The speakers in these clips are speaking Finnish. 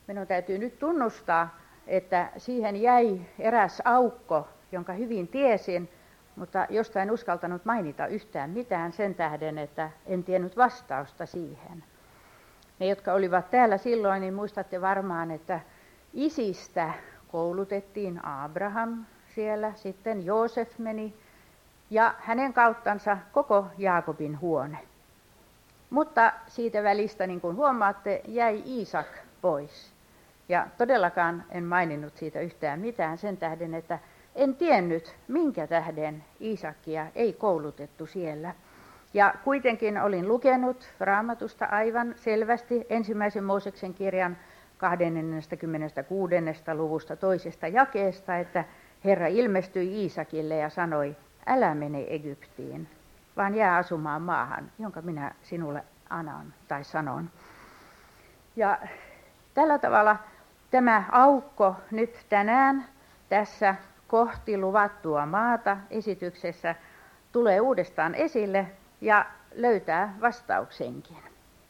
minun täytyy nyt tunnustaa, että siihen jäi eräs aukko, jonka hyvin tiesin, mutta josta en uskaltanut mainita yhtään mitään sen tähden, että en tiennyt vastausta siihen. Ne, jotka olivat täällä silloin, niin muistatte varmaan, että isistä koulutettiin Abraham siellä, sitten Joosef meni ja hänen kauttansa koko Jaakobin huone. Mutta siitä välistä, niin kuin huomaatte, jäi Iisak pois. Ja todellakaan en maininnut siitä yhtään mitään sen tähden, että en tiennyt, minkä tähden Iisakia ei koulutettu siellä. Ja kuitenkin olin lukenut Raamatusta aivan selvästi ensimmäisen Mooseksen kirjan 26. luvusta 2. jakeesta, että Herra ilmestyi Iisakille ja sanoi, älä mene Egyptiin, vaan jää asumaan maahan, jonka minä sinulle annan tai sanon. Ja tällä tavalla tämä aukko nyt tänään tässä kohti luvattua maata esityksessä tulee uudestaan esille ja löytää vastauksenkin.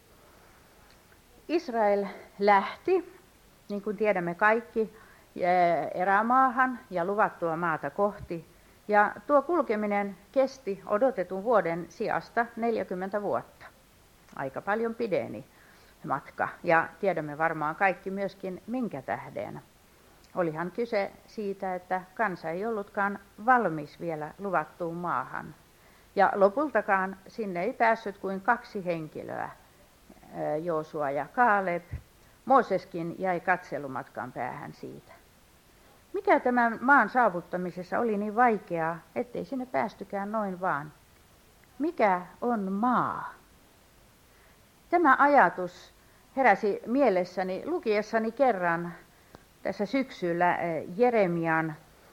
Israel lähti, niin kuin tiedämme kaikki, erämaahan ja luvattua maata kohti. Ja tuo kulkeminen kesti odotetun vuoden sijasta 40 vuotta. Aika paljon pideni matka. Ja tiedämme varmaan kaikki myöskin minkä tähden. Olihan kyse siitä, että kansa ei ollutkaan valmis vielä luvattuun maahan. Ja lopultakaan sinne ei päässyt kuin 2 henkilöä, Joosua ja Kaaleb. Mooseskin jäi katselumatkan päähän siitä. Mikä tämän maan saavuttamisessa oli niin vaikeaa, ettei sinne päästykään noin vaan? Mikä on maa? Tämä ajatus heräsi mielessäni lukiessani kerran tässä syksyllä Jeremian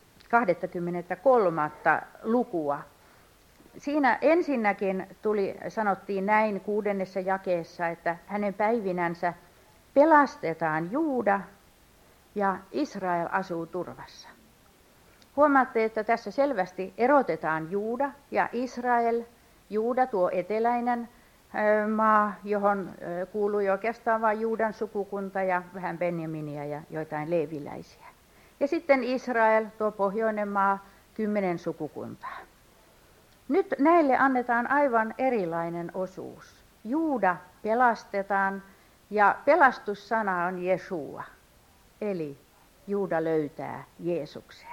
23. lukua. Siinä ensinnäkin sanottiin näin 6. jakeessa, että hänen päivinänsä pelastetaan Juuda ja Israel asuu turvassa. Huomaatte, että tässä selvästi erotetaan Juuda ja Israel. Juuda, tuo eteläinen maa, johon kuului oikeastaan vain Juudan sukukunta ja vähän Benjaminia ja joitain leeviläisiä. Ja sitten Israel, tuo pohjoinen maa, 10 sukukuntaa. Nyt näille annetaan aivan erilainen osuus. Juuda pelastetaan ja pelastussana on Jeshua, eli Juuda löytää Jeesuksen.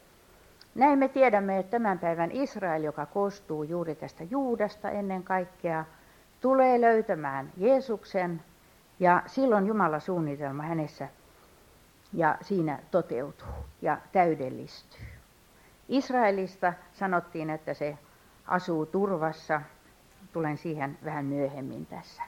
Näin me tiedämme, että tämän päivän Israel, joka koostuu juuri tästä Juudasta ennen kaikkea, tulee löytämään Jeesuksen ja silloin Jumalan suunnitelma hänessä ja siinä toteutuu ja täydellistyy. Israelista sanottiin, että se asuu turvassa. Tulen siihen vähän myöhemmin tässä.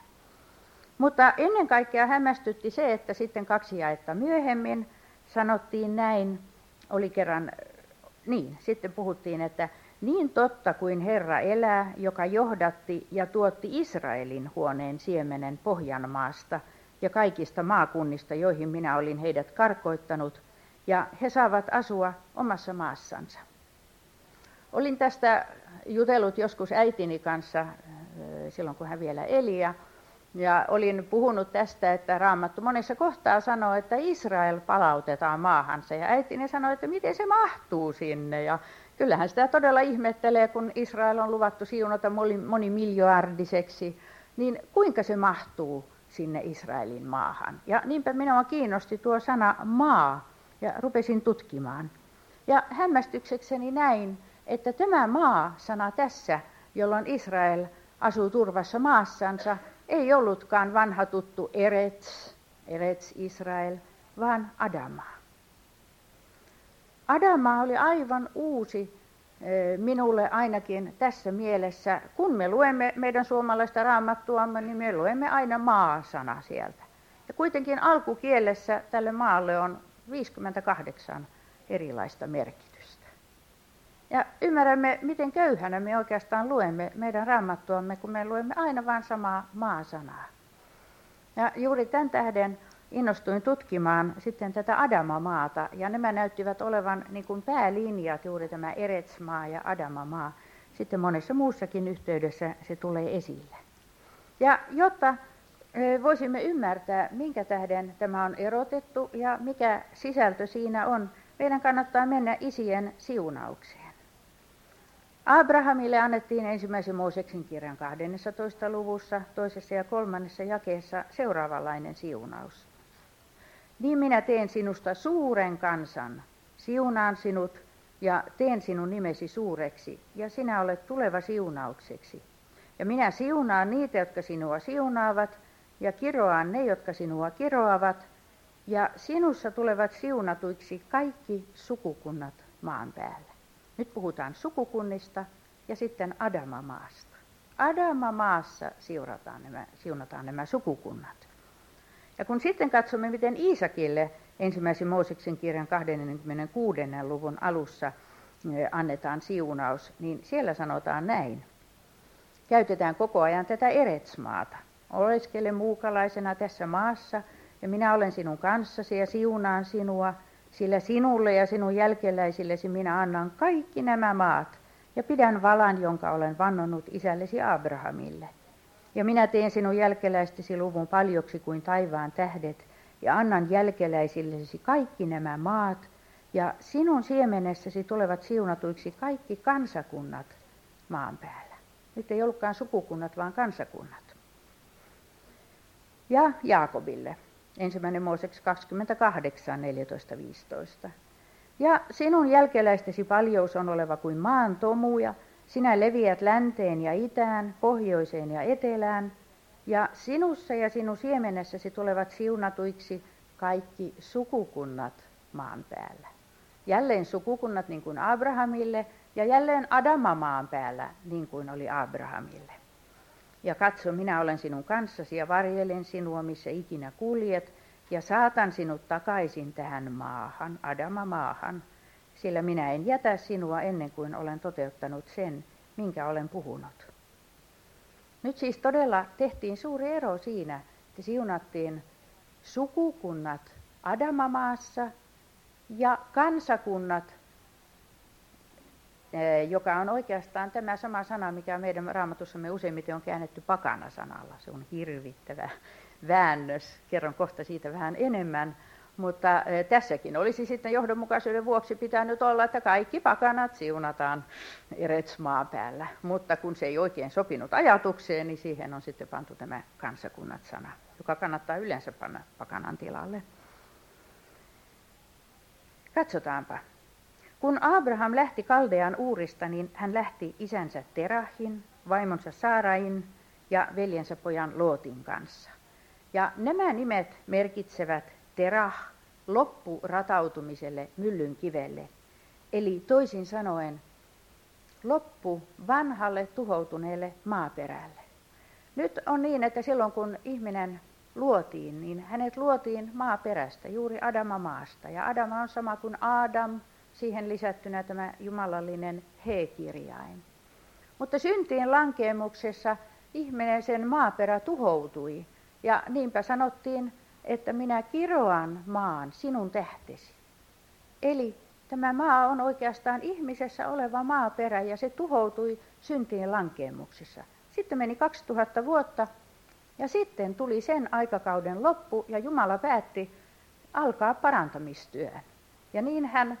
Mutta ennen kaikkea hämmästytti se, että sitten 2 jaetta myöhemmin sanottiin näin, oli kerran, sitten puhuttiin, että niin totta kuin Herra elää, joka johdatti ja tuotti Israelin huoneen siemenen Pohjanmaasta ja kaikista maakunnista, joihin minä olin heidät karkoittanut, ja he saavat asua omassa maassansa. Olin tästä jutellut joskus äitini kanssa silloin, kun hän vielä eli, ja olin puhunut tästä, että Raamattu monessa kohtaa sanoo, että Israel palautetaan maahansa, ja äitini sanoi, että miten se mahtuu sinne, ja kyllähän sitä todella ihmettelee, kun Israel on luvattu siunata monimiljardiseksi, niin kuinka se mahtuu sinne Israelin maahan. Ja niinpä minua kiinnosti tuo sana maa, ja rupesin tutkimaan. Ja hämmästyksekseni näin, että tämä maa-sana tässä, jolloin Israel asuu turvassa maassansa, ei ollutkaan vanha tuttu Erets Israel, vaan Adama. Adama oli aivan uusi minulle ainakin tässä mielessä. Kun me luemme meidän suomalaista raamattuamme, niin me luemme aina maa-sana sieltä. Ja kuitenkin alkukielessä tälle maalle on 58 erilaista merkitystä. Ja ymmärrämme, miten köyhänä me oikeastaan luemme meidän raamattuamme, kun me luemme aina vain samaa maa-sanaa. Ja juuri tämän tähden innostuin tutkimaan sitten tätä Adama-maata, ja nämä näyttivät olevan niin kuin päälinjat, juuri tämä Erets-maa ja Adama-maa. Sitten monessa muussakin yhteydessä se tulee esille. Ja jotta voisimme ymmärtää, minkä tähden tämä on erotettu ja mikä sisältö siinä on, meidän kannattaa mennä isien siunaukseen. Abrahamille annettiin ensimmäisen Mooseksen kirjan 12. luvussa, 2. ja 3. jakeessa seuraavanlainen siunaus. Niin minä teen sinusta suuren kansan, siunaan sinut ja teen sinun nimesi suureksi, ja sinä olet tuleva siunaukseksi. Ja minä siunaan niitä, jotka sinua siunaavat, ja kiroaan ne, jotka sinua kiroavat, ja sinussa tulevat siunatuiksi kaikki sukukunnat maan päällä. Nyt puhutaan sukukunnista ja sitten Adamamaasta. Adamamaassa siunataan nämä sukukunnat. Ja kun sitten katsomme, miten Iisakille ensimmäisen Mooseksen kirjan 26. luvun alussa annetaan siunaus, niin siellä sanotaan näin. Käytetään koko ajan tätä Eretsmaata. Oleskele muukalaisena tässä maassa, ja minä olen sinun kanssasi ja siunaan sinua, sillä sinulle ja sinun jälkeläisillesi minä annan kaikki nämä maat, ja pidän valan, jonka olen vannonut isällesi Abrahamille. Ja minä teen sinun jälkeläistesi luvun paljoksi kuin taivaan tähdet, ja annan jälkeläisillesi kaikki nämä maat, ja sinun siemenessäsi tulevat siunatuiksi kaikki kansakunnat maan päällä. Nyt ei ollutkaan sukukunnat, vaan kansakunnat. Ja Jaakobille, 1. Mooseks 28, 14-15. Ja sinun jälkeläistesi paljous on oleva kuin maan tomuja, sinä leviät länteen ja itään, pohjoiseen ja etelään, ja sinussa ja sinun siemenessäsi tulevat siunatuiksi kaikki sukukunnat maan päällä. Jälleen sukukunnat niin kuin Abrahamille, ja jälleen Adama maan päällä niin kuin oli Abrahamille. Ja katso, minä olen sinun kanssasi ja varjelen sinua, missä ikinä kuljet, ja saatan sinut takaisin tähän maahan, Adama-maahan, sillä minä en jätä sinua ennen kuin olen toteuttanut sen, minkä olen puhunut. Nyt siis todella tehtiin suuri ero siinä, että siunattiin sukukunnat Adama-maassa ja kansakunnat, joka on oikeastaan tämä sama sana, mikä meidän Raamatussamme useimmiten on käännetty pakana-sanalla. Se on hirvittävä väännös. Kerron kohta siitä vähän enemmän. Mutta tässäkin olisi sitten johdonmukaisuuden vuoksi pitänyt olla, että kaikki pakanat siunataan Eretsmaan päällä. Mutta kun se ei oikein sopinut ajatukseen, niin siihen on sitten pantu tämä kansakunnat-sana, joka kannattaa yleensä panna pakanan tilalle. Katsotaanpa. Kun Abraham lähti Kaldean Uurista, niin hän lähti isänsä Terahin, vaimonsa Saarain ja veljensä pojan Lootin kanssa. Ja nämä nimet merkitsevät Terah loppuratautumiselle myllyn kivelle, eli toisin sanoen loppu vanhalle tuhoutuneelle maaperälle. Nyt on niin, että silloin kun ihminen luotiin, niin hänet luotiin maaperästä, juuri Adama-maasta. Ja Adama on sama kuin Adam, siihen lisättynä tämä jumalallinen he-kirjain. Mutta syntiin lankeemuksessa ihminen sen maaperä tuhoutui. Ja niinpä sanottiin, että minä kiroan maan sinun tähtesi. Eli tämä maa on oikeastaan ihmisessä oleva maaperä ja se tuhoutui syntiin lankeemuksessa. Sitten meni 2000 vuotta ja sitten tuli sen aikakauden loppu ja Jumala päätti alkaa parantamistyön. Ja niin hän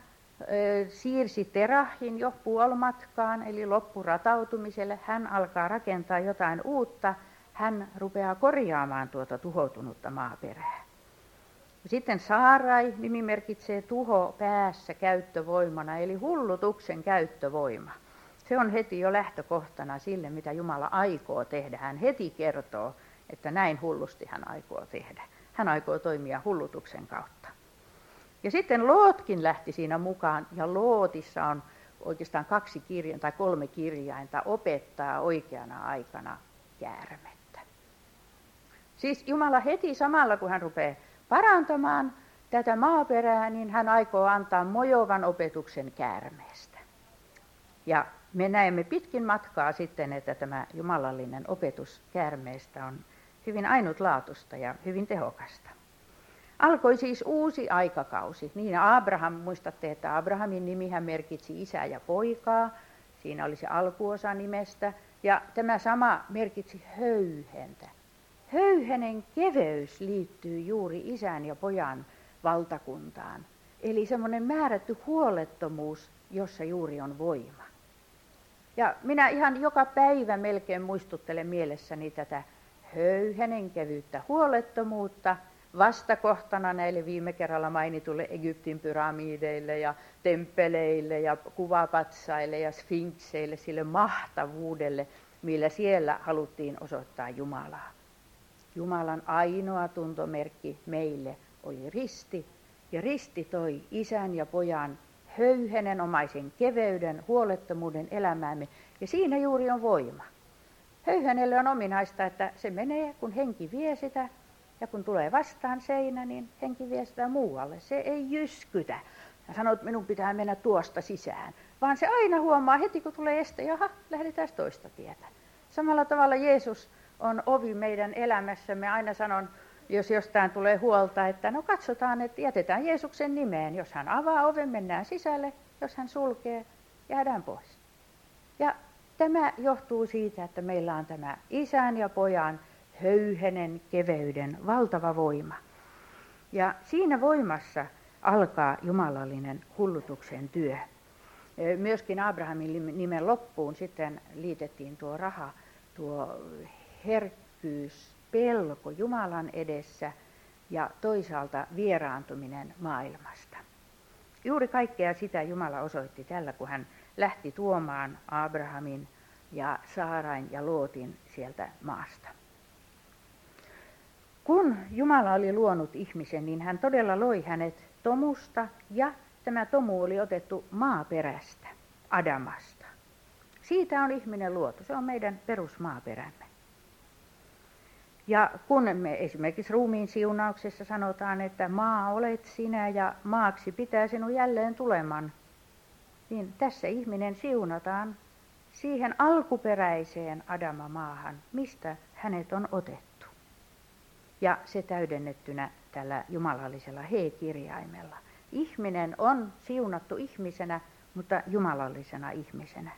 siirsi Terahin jo puolimatkaan, eli loppuratautumiselle. Hän alkaa rakentaa jotain uutta. Hän rupeaa korjaamaan tuota tuhoutunutta maaperää. Sitten Saarai nimi merkitsee tuho päässä käyttövoimana, eli hullutuksen käyttövoima. Se on heti jo lähtökohtana sille, mitä Jumala aikoo tehdä. Hän heti kertoo, että näin hullusti hän aikoo tehdä. Hän aikoo toimia hullutuksen kautta. Ja sitten Lootkin lähti siinä mukaan, ja Lootissa on oikeastaan 2 tai 3 kirjainta opettaa oikeana aikana käärmettä. Siis Jumala heti samalla, kun hän rupeaa parantamaan tätä maaperää, niin hän aikoo antaa mojovan opetuksen käärmeestä. Ja me näemme pitkin matkaa sitten, että tämä jumalallinen opetus käärmeestä on hyvin ainutlaatuista ja hyvin tehokasta. Alkoi siis uusi aikakausi. Niin Abraham, muistatte, että Abrahamin nimihän merkitsi isää ja poikaa. Siinä oli se alkuosa nimestä. Ja tämä sama merkitsi höyhentä. höyhenen keveys liittyy juuri isän ja pojan valtakuntaan. Eli semmoinen määrätty huolettomuus, jossa juuri on voima. Ja minä ihan joka päivä melkein muistuttelen mielessäni tätä höyhenen kevyyttä, huolettomuutta, vastakohtana näille viime kerralla mainitulle Egyptin pyramideille ja temppeleille ja kuvapatsaille ja sfinkseille, sille mahtavuudelle, millä siellä haluttiin osoittaa Jumalaa. Jumalan ainoa tuntomerkki meille oli risti, ja risti toi isän ja pojan höyhenenomaisen keveyden, huolettomuuden elämäämme, ja siinä juuri on voima. Höyhenelle on ominaista, että se menee, kun henki vie sitä, ja kun tulee vastaan seinä, niin henki vie sitä muualle. Se ei jyskytä ja sanoo, että minun pitää mennä tuosta sisään, vaan se aina huomaa heti, kun tulee este, jaha, lähdetään toista tietä. Samalla tavalla Jeesus on ovi meidän elämässämme. Aina sanon, jos jostain tulee huolta, että no katsotaan, että jätetään Jeesuksen nimeen. Jos hän avaa oven, mennään sisälle. Jos hän sulkee, jäädään pois. Ja tämä johtuu siitä, että meillä on tämä isän ja pojan höyhenen keveyden valtava voima. Ja siinä voimassa alkaa jumalallinen hullutuksen työ. Myöskin Abrahamin nimen loppuun sitten liitettiin tuo raha, tuo herkkyys, pelko Jumalan edessä ja toisaalta vieraantuminen maailmasta. Juuri kaikkea sitä Jumala osoitti tällä, kun hän lähti tuomaan Abrahamin ja Saarain ja Lootin sieltä maasta. Kun Jumala oli luonut ihmisen, niin hän todella loi hänet tomusta, ja tämä tomu oli otettu maaperästä, Adamasta. Siitä on ihminen luotu, se on meidän perusmaaperämme. Ja kun me esimerkiksi ruumiin siunauksessa sanotaan, että maa olet sinä ja maaksi pitää sinun jälleen tuleman, niin tässä ihminen siunataan siihen alkuperäiseen Adama-maahan, mistä hänet on otettu. Ja se täydennettynä tällä jumalallisella he-kirjaimella. Ihminen on siunattu ihmisenä, mutta jumalallisena ihmisenä.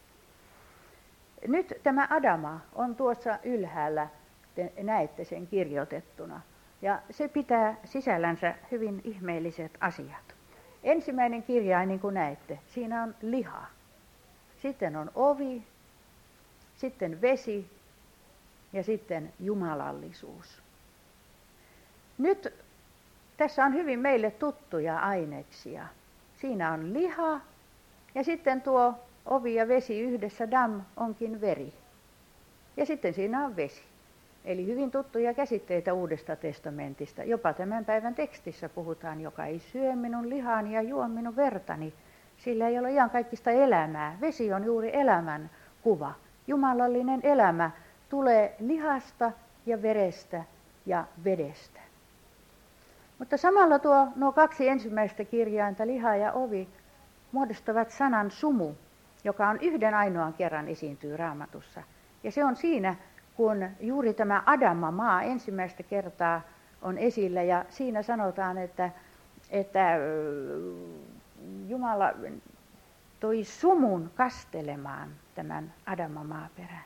Nyt tämä Adama on tuossa ylhäällä, te näette sen kirjoitettuna. Ja se pitää sisällänsä hyvin ihmeelliset asiat. Ensimmäinen kirjain, niin kuin näette, siinä on liha. Sitten on ovi, sitten vesi ja sitten jumalallisuus. Nyt tässä on hyvin meille tuttuja aineksia. Siinä on liha ja sitten tuo ovi ja vesi yhdessä, dam, onkin veri. Ja sitten siinä on vesi. Eli hyvin tuttuja käsitteitä Uudesta testamentista. Jopa tämän päivän tekstissä puhutaan, joka ei syö minun lihaani ja juo minun vertani. Sillä ei ole iankaikkista elämää. Vesi on juuri elämän kuva. Jumalallinen elämä tulee lihasta ja verestä ja vedestä. Mutta samalla nuo kaksi ensimmäistä kirjainta, liha ja ovi, muodostavat sanan sumu, joka on yhden ainoan kerran esiintyy Raamatussa. Ja se on siinä, kun juuri tämä Adama-maa ensimmäistä kertaa on esillä, ja siinä sanotaan, että Jumala toi sumun kastelemaan tämän Adama-maaperän.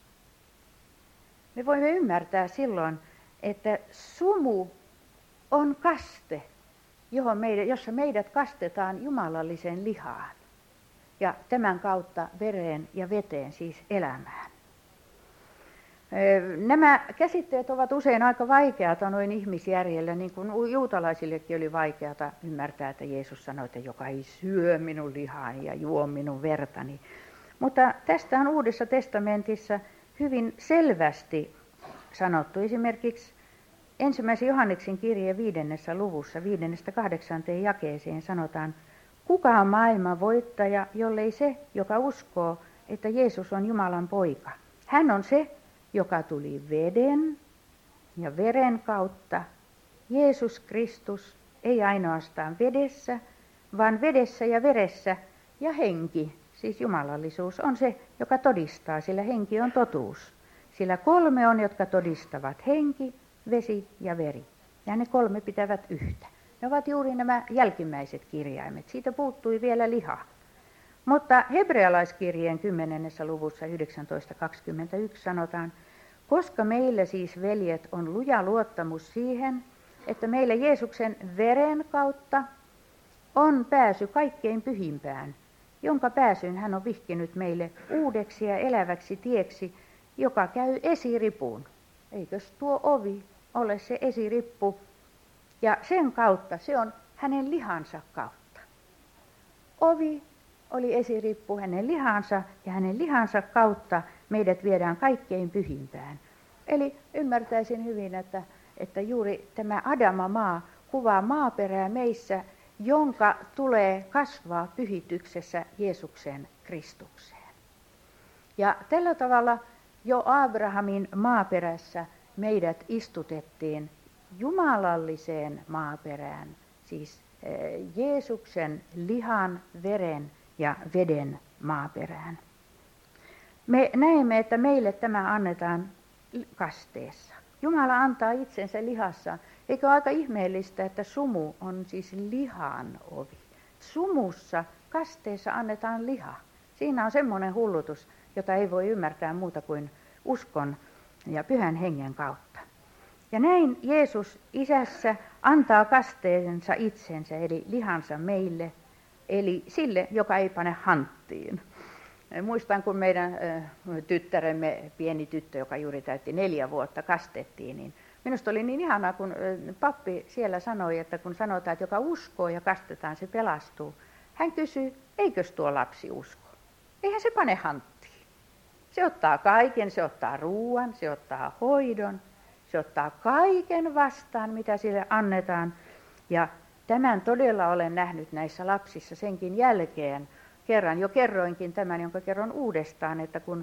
Me voimme ymmärtää silloin, että sumu on kaste, jossa meidät kastetaan jumalalliseen lihaan ja tämän kautta vereen ja veteen, siis elämään. Nämä käsitteet ovat usein aika vaikeata noin ihmisjärjellä, niin kuin juutalaisillekin oli vaikeata ymmärtää, että Jeesus sanoi, että joka ei syö minun lihaani ja juo minun vertani. Mutta tästä on Uudessa testamentissa hyvin selvästi sanottu. Esimerkiksi 1. Johanneksen kirjeen 5. luvussa 5.8. jakeeseen sanotaan, kuka on maailman voittaja, jollei se, joka uskoo, että Jeesus on Jumalan poika. Hän on se, joka tuli veden ja veren kautta. Jeesus Kristus ei ainoastaan vedessä, vaan vedessä ja veressä, ja henki, siis jumalallisuus, on se, joka todistaa, sillä henki on totuus. Sillä 3 on, jotka todistavat, henki, vesi ja veri. Ja ne 3 pitävät yhtä. Ne ovat juuri nämä jälkimmäiset kirjaimet. Siitä puuttui vielä liha. Mutta hebrealaiskirjeen 10. luvussa 19.21 sanotaan, Koska meillä siis, veljet, on luja luottamus siihen, että meillä Jeesuksen veren kautta on pääsy kaikkein pyhimpään, jonka pääsyn hän on vihkinyt meille uudeksi ja eläväksi tieksi, joka käy esiripuun. Eikös tuo ovi ole se esirippu? Ja sen kautta, se on hänen lihansa kautta. Ovi oli esirippu hänen lihansa, ja hänen lihansa kautta meidät viedään kaikkein pyhimpään. Eli ymmärtäisin hyvin, että juuri tämä Adama-maa kuvaa maaperää meissä, jonka tulee kasvaa pyhityksessä Jeesuksen Kristukseen. Ja tällä tavalla jo Abrahamin maaperässä meidät istutettiin jumalalliseen maaperään, siis Jeesuksen lihan, veren ja veden maaperään. Me näemme, että meille tämä annetaan kasteessa. Jumala antaa itsensä lihassa. Eikö ole aika ihmeellistä, että sumu on siis lihan ovi? Sumussa, kasteessa annetaan liha. Siinä on semmoinen hullutus, jota ei voi ymmärtää muuta kuin uskon ja pyhän hengen kautta. Ja näin Jeesus isässä antaa kasteensa itsensä, eli lihansa meille, eli sille, joka ei pane hanttiin. Muistan, kun meidän tyttäremme, pieni tyttö, joka juuri täytti 4 vuotta, kastettiin, niin minusta oli niin ihanaa, kun pappi siellä sanoi, että kun sanotaan, että joka uskoo ja kastetaan, se pelastuu. Hän kysyi, eikös tuo lapsi usko? Eihän se pane hanttiin. Se ottaa kaiken, se ottaa ruoan, se ottaa hoidon, se ottaa kaiken vastaan, mitä sille annetaan. Ja tämän todella olen nähnyt näissä lapsissa senkin jälkeen. Jo kerroinkin tämän, jonka kerron uudestaan, että kun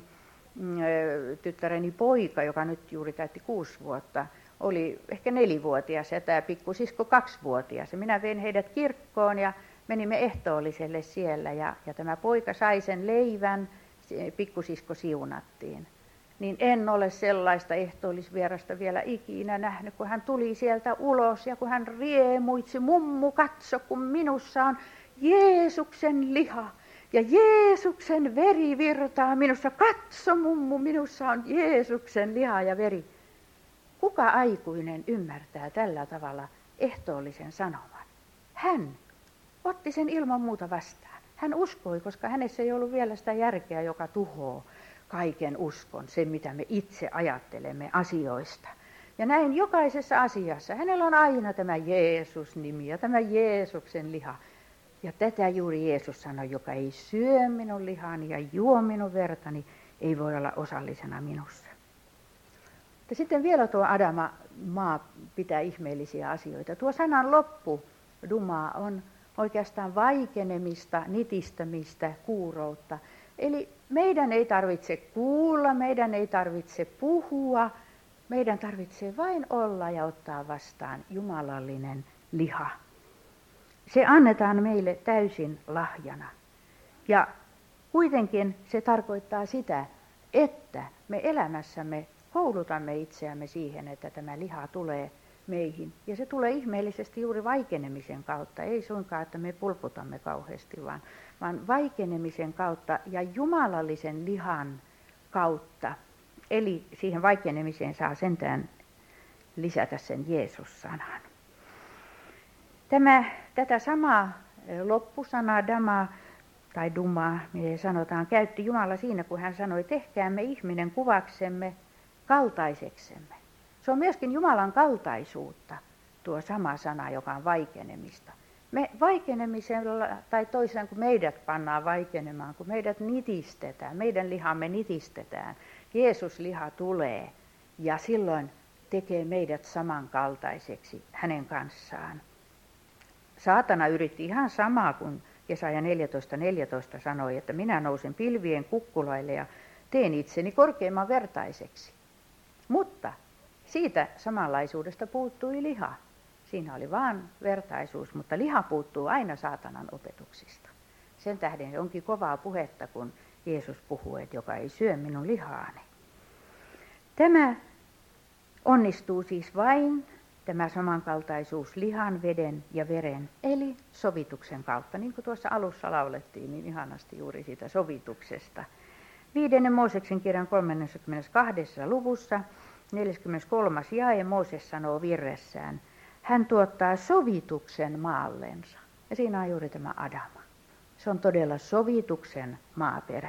tyttäreni poika, joka nyt juuri täytti 6 vuotta, oli ehkä 4-vuotias ja tämä pikkusisko 2-vuotias. Ja minä vein heidät kirkkoon ja menimme ehtoolliselle siellä ja tämä poika sai sen leivän, pikkusisko siunattiin. Niin en ole sellaista ehtoollisvierasta vielä ikinä nähnyt, kun hän tuli sieltä ulos ja kun hän riemuitsi, mummu katso, kun minussa on Jeesuksen liha. Ja Jeesuksen veri virtaa minussa. Katso mummu, minussa on Jeesuksen liha ja veri. Kuka aikuinen ymmärtää tällä tavalla ehtoollisen sanoman? Hän otti sen ilman muuta vastaan. Hän uskoi, koska hänessä ei ollut vielä sitä järkeä, joka tuhoaa kaiken uskon, sen mitä me itse ajattelemme asioista. Ja näin jokaisessa asiassa. Hänellä on aina tämä Jeesus-nimi ja tämä Jeesuksen liha. Ja tätä juuri Jeesus sanoi, joka ei syö minun lihani ja juo minun vertani, ei voi olla osallisena minussa. Mutta sitten vielä tuo Adama-maa pitää ihmeellisiä asioita. Tuo sanan loppu, duma, on oikeastaan vaikenemista, nitistämistä, kuuroutta. Eli meidän ei tarvitse kuulla, meidän ei tarvitse puhua, meidän tarvitsee vain olla ja ottaa vastaan jumalallinen liha. Se annetaan meille täysin lahjana. Ja kuitenkin se tarkoittaa sitä, että me elämässämme koulutamme itseämme siihen, että tämä liha tulee meihin. Ja se tulee ihmeellisesti juuri vaikenemisen kautta. Ei suinkaan, että me pulputamme kauheasti, vaan vaikenemisen kautta ja jumalallisen lihan kautta. Eli siihen vaikenemiseen saa sentään lisätä sen Jeesus-sanan. Tätä samaa loppusanaa, dama tai duma, miten sanotaan, käytti Jumala siinä, kun hän sanoi, tehkäämme ihminen kuvaksemme, kaltaiseksemme. Se on myöskin Jumalan kaltaisuutta, tuo sama sana, joka on vaikenemista. Me vaikenemisella, tai toisaalta kun meidät pannaan vaikenemaan, kun meidät nitistetään, meidän lihamme nitistetään, Jeesus liha tulee ja silloin tekee meidät samankaltaiseksi hänen kanssaan. Saatana yritti ihan samaa kuin Jesaja 14:14 sanoi, että minä nousen pilvien kukkulaille ja teen itseni korkeimman vertaiseksi. Mutta siitä samanlaisuudesta puuttui liha. Siinä oli vain vertaisuus, mutta liha puuttuu aina saatanan opetuksista. Sen tähden onkin kovaa puhetta, kun Jeesus puhuu, että joka ei syö minun lihaani. Tämä onnistuu siis vain, tämä samankaltaisuus lihan, veden ja veren, eli sovituksen kautta. Niin kuin tuossa alussa laulettiin niin ihanasti juuri siitä sovituksesta. 5. Mooseksen kirjan 32. luvussa 43. jae Mooses sanoo virressään, hän tuottaa sovituksen maallensa. Ja siinä on juuri tämä Adama. Se on todella sovituksen maaperä.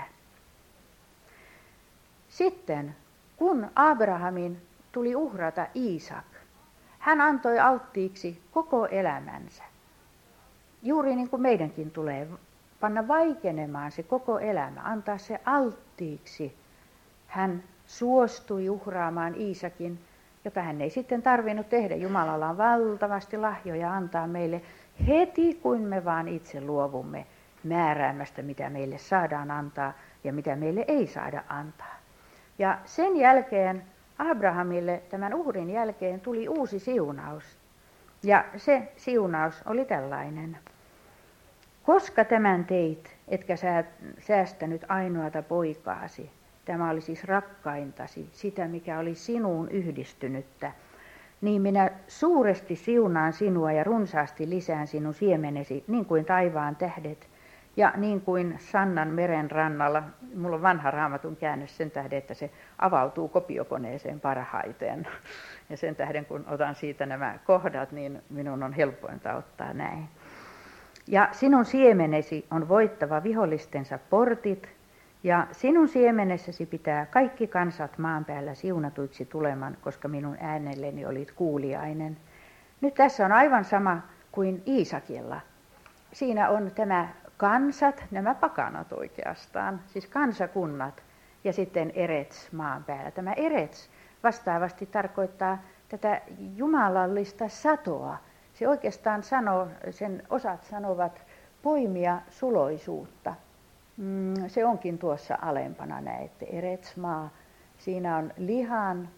Sitten, kun Abrahamin tuli uhrata Iisak, hän antoi alttiiksi koko elämänsä. Juuri niin kuin meidänkin tulee panna vaikenemaan se koko elämä, antaa se alttiiksi. Hän suostui uhraamaan Iisakin, jota hän ei sitten tarvinnut tehdä. Jumalalla on valtavasti lahjoja antaa meille heti, kun me vaan itse luovumme määräämästä, mitä meille saadaan antaa ja mitä meille ei saada antaa. Ja sen jälkeen Abrahamille tämän uhrin jälkeen tuli uusi siunaus. Ja se siunaus oli tällainen. Koska tämän teit, etkä säästänyt ainoata poikaasi, tämä oli siis rakkaintasi, sitä mikä oli sinuun yhdistynyttä, niin minä suuresti siunaan sinua ja runsaasti lisään sinun siemenesi, niin kuin taivaan tähdet, ja niin kuin Sannan meren rannalla. Mulla on vanha Raamatun käännös sen tähden, että se avautuu kopiokoneeseen parhaiten. Ja sen tähden, kun otan siitä nämä kohdat, niin minun on helpointa ottaa näin. Ja sinun siemenesi on voittava vihollistensa portit, ja sinun siemenessäsi pitää kaikki kansat maan päällä siunatuiksi tuleman, koska minun äänelleni olit kuuliainen. Nyt tässä on aivan sama kuin Iisakilla. Siinä on tämä kansat, nämä pakanat oikeastaan, siis kansakunnat, ja sitten erets maan päällä. Tämä erets vastaavasti tarkoittaa tätä jumalallista satoa. Se oikeastaan sanoo, sen osat sanovat poimia suloisuutta. Se onkin tuossa alempana, näette, eretsmaa. Siinä on lihan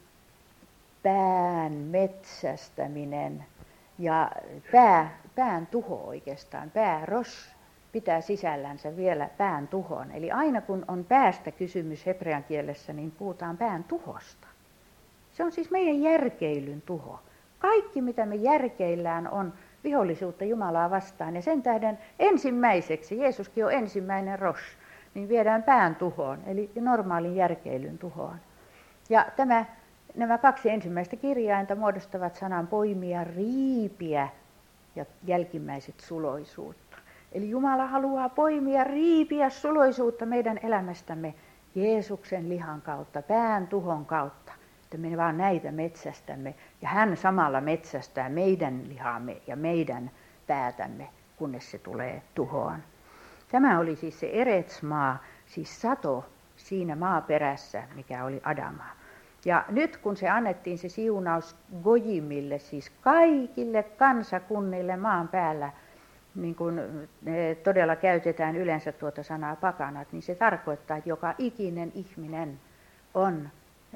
pään metsästäminen ja pään tuho oikeastaan. Pääros pitää sisällänsä vielä pään tuhon. Eli aina kun on päästä kysymys hebrean kielessä, niin puhutaan pään tuhosta. Se on siis meidän järkeilyn tuho. Kaikki, mitä me järkeillään, on vihollisuutta Jumalaa vastaan. Ja sen tähden ensimmäiseksi, Jeesuskin on ensimmäinen rosh, niin viedään pään tuhoon, eli normaalin järkeilyn tuhoon. Ja nämä 2 ensimmäistä kirjainta muodostavat sanan poimia, riipiä ja jälkimmäiset suloisuutta. Eli Jumala haluaa poimia, riipiä suloisuutta meidän elämästämme Jeesuksen lihan kautta, pään tuhon kautta. Että me vaan näitä metsästämme ja hän samalla metsästää meidän lihamme ja meidän päätämme, kunnes se tulee tuhoon. Tämä oli siis se eretsmaa, siis sato siinä maaperässä, mikä oli Adama. Ja nyt kun se annettiin se siunaus gojimille, siis kaikille kansakunnille maan päällä, niin kuin todella käytetään yleensä tuota sanaa pakanat, niin se tarkoittaa, että joka ikinen ihminen on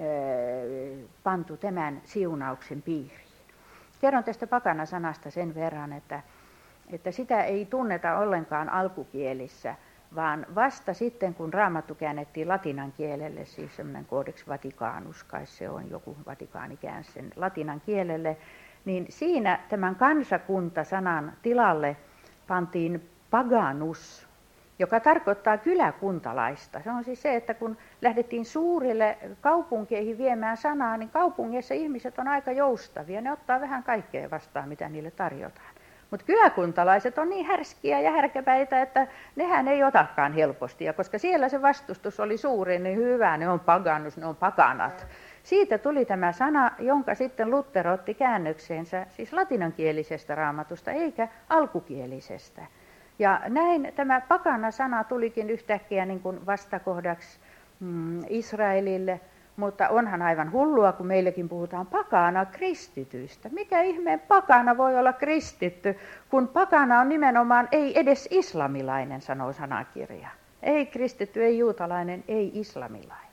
pantu tämän siunauksen piiriin. Kerron tästä pakana-sanasta sen verran, että sitä ei tunneta ollenkaan alkukielissä, vaan vasta sitten, kun Raamattu käännettiin latinan kielelle, siis semmoinen Codex Vaticanus, kai se on joku Vatikaani käänsi sen latinan kielelle, niin siinä tämän kansakunta-sanan tilalle pantiin paganus, joka tarkoittaa kyläkuntalaista. Se on siis se, että kun lähdettiin suurille kaupunkeihin viemään sanaa, niin kaupungeissa ihmiset on aika joustavia. Ne ottaa vähän kaikkea vastaan, mitä niille tarjotaan. Mutta kyläkuntalaiset on niin härskiä ja härkäpäitä, että nehän ei otakaan helposti. Ja koska siellä se vastustus oli suuri, niin hyvä, ne on paganus, ne on pakanat. Siitä tuli tämä sana, jonka sitten Luther otti käännökseensä, siis latinankielisestä Raamatusta, eikä alkukielisestä. Ja näin tämä pakana-sana tulikin yhtäkkiä niin kuin vastakohdaksi Israelille, mutta onhan aivan hullua, kun meilläkin puhutaan pakana kristityistä. Mikä ihmeen pakana voi olla kristitty, kun pakana on nimenomaan ei edes islamilainen, sanoo sanakirja. Ei kristitty, ei juutalainen, ei islamilainen.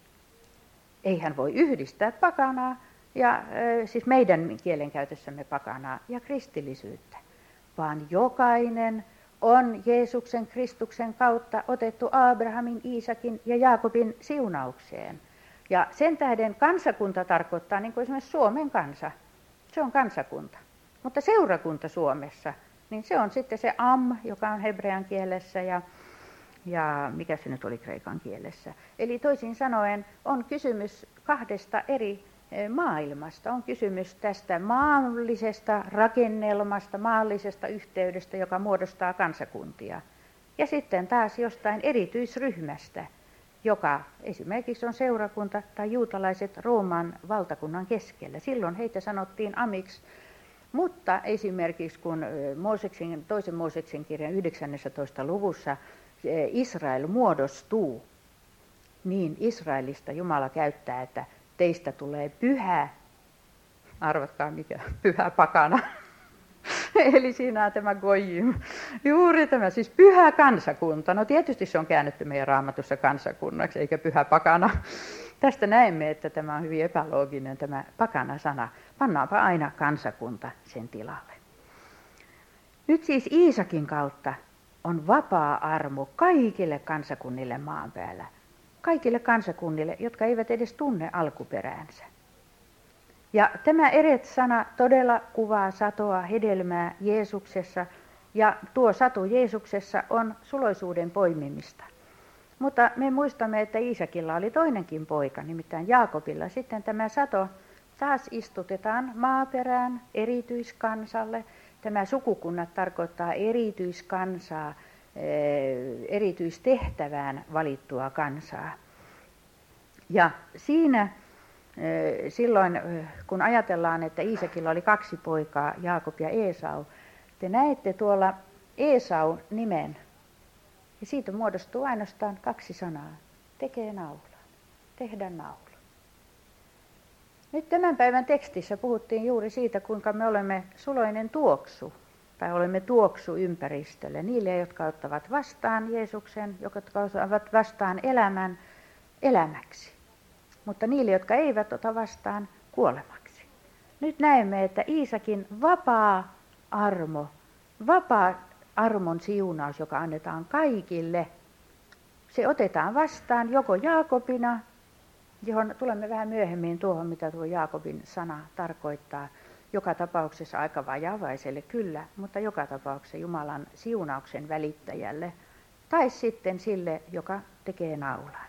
Ei hän voi yhdistää pakanaa, ja siis meidän kielenkäytössämme pakanaa ja kristillisyyttä, vaan jokainen on Jeesuksen Kristuksen kautta otettu Abrahamin, Iisakin ja Jaakobin siunaukseen. Ja sen tähden kansakunta tarkoittaa, niin kuin esimerkiksi Suomen kansa, se on kansakunta. Mutta seurakunta Suomessa, niin se on sitten se am, joka on hebrean kielessä, ja mikä se nyt oli kreikan kielessä. Eli toisin sanoen on kysymys kahdesta eri maailmasta. On kysymys tästä maallisesta rakennelmasta, maallisesta yhteydestä, joka muodostaa kansakuntia. Ja sitten taas jostain erityisryhmästä, joka esimerkiksi on seurakunta tai juutalaiset Rooman valtakunnan keskellä. Silloin heitä sanottiin amiksi, mutta esimerkiksi kun toisen Mooseksen kirjan 19. luvussa Israel muodostuu, niin Israelista Jumala käyttää, että teistä tulee pyhä, arvatkaa mikä, pyhä pakana. Eli siinä on tämä goyim, juuri tämä, siis pyhä kansakunta. No tietysti se on käännetty meidän Raamatussa kansakunnaksi, eikä pyhä pakana. Tästä näemme, että tämä on hyvin epälooginen tämä pakana-sana. Pannaanpa aina kansakunta sen tilalle. Nyt siis Iisakin kautta on vapaa armo kaikille kansakunnille maan päällä. Kaikille kansakunnille, jotka eivät edes tunne alkuperäänsä. Ja tämä eret-sana todella kuvaa satoa, hedelmää Jeesuksessa, ja tuo satu Jeesuksessa on suloisuuden poimimista. Mutta me muistamme, että Iisakilla oli toinenkin poika, nimittäin Jaakobilla. Sitten tämä sato taas istutetaan maaperään erityiskansalle. Tämä sukukunnat tarkoittaa erityiskansaa, erityistehtävään valittua kansaa. Ja siinä silloin, kun ajatellaan, että Iisakilla oli 2 poikaa, Jaakob ja Eesau, te näette tuolla Eesau-nimen, ja siitä muodostuu ainoastaan 2 sanaa. Tekee naulan, tehdä naula. Nyt tämän päivän tekstissä puhuttiin juuri siitä, kuinka me olemme suloinen tuoksu, tai olemme tuoksu ympäristölle, niille, jotka ottavat vastaan Jeesuksen, jotka ottavat vastaan elämän elämäksi. Mutta niille, jotka eivät ota vastaan kuolemaksi. Nyt näemme, että Iisakin vapaa armon siunaus, joka annetaan kaikille, se otetaan vastaan joko Jaakobina, johon tulemme vähän myöhemmin tuohon, mitä tuo Jaakobin sana tarkoittaa. Joka tapauksessa aika vajavaiselle kyllä, mutta joka tapauksessa Jumalan siunauksen välittäjälle. Tai sitten sille, joka tekee naulan.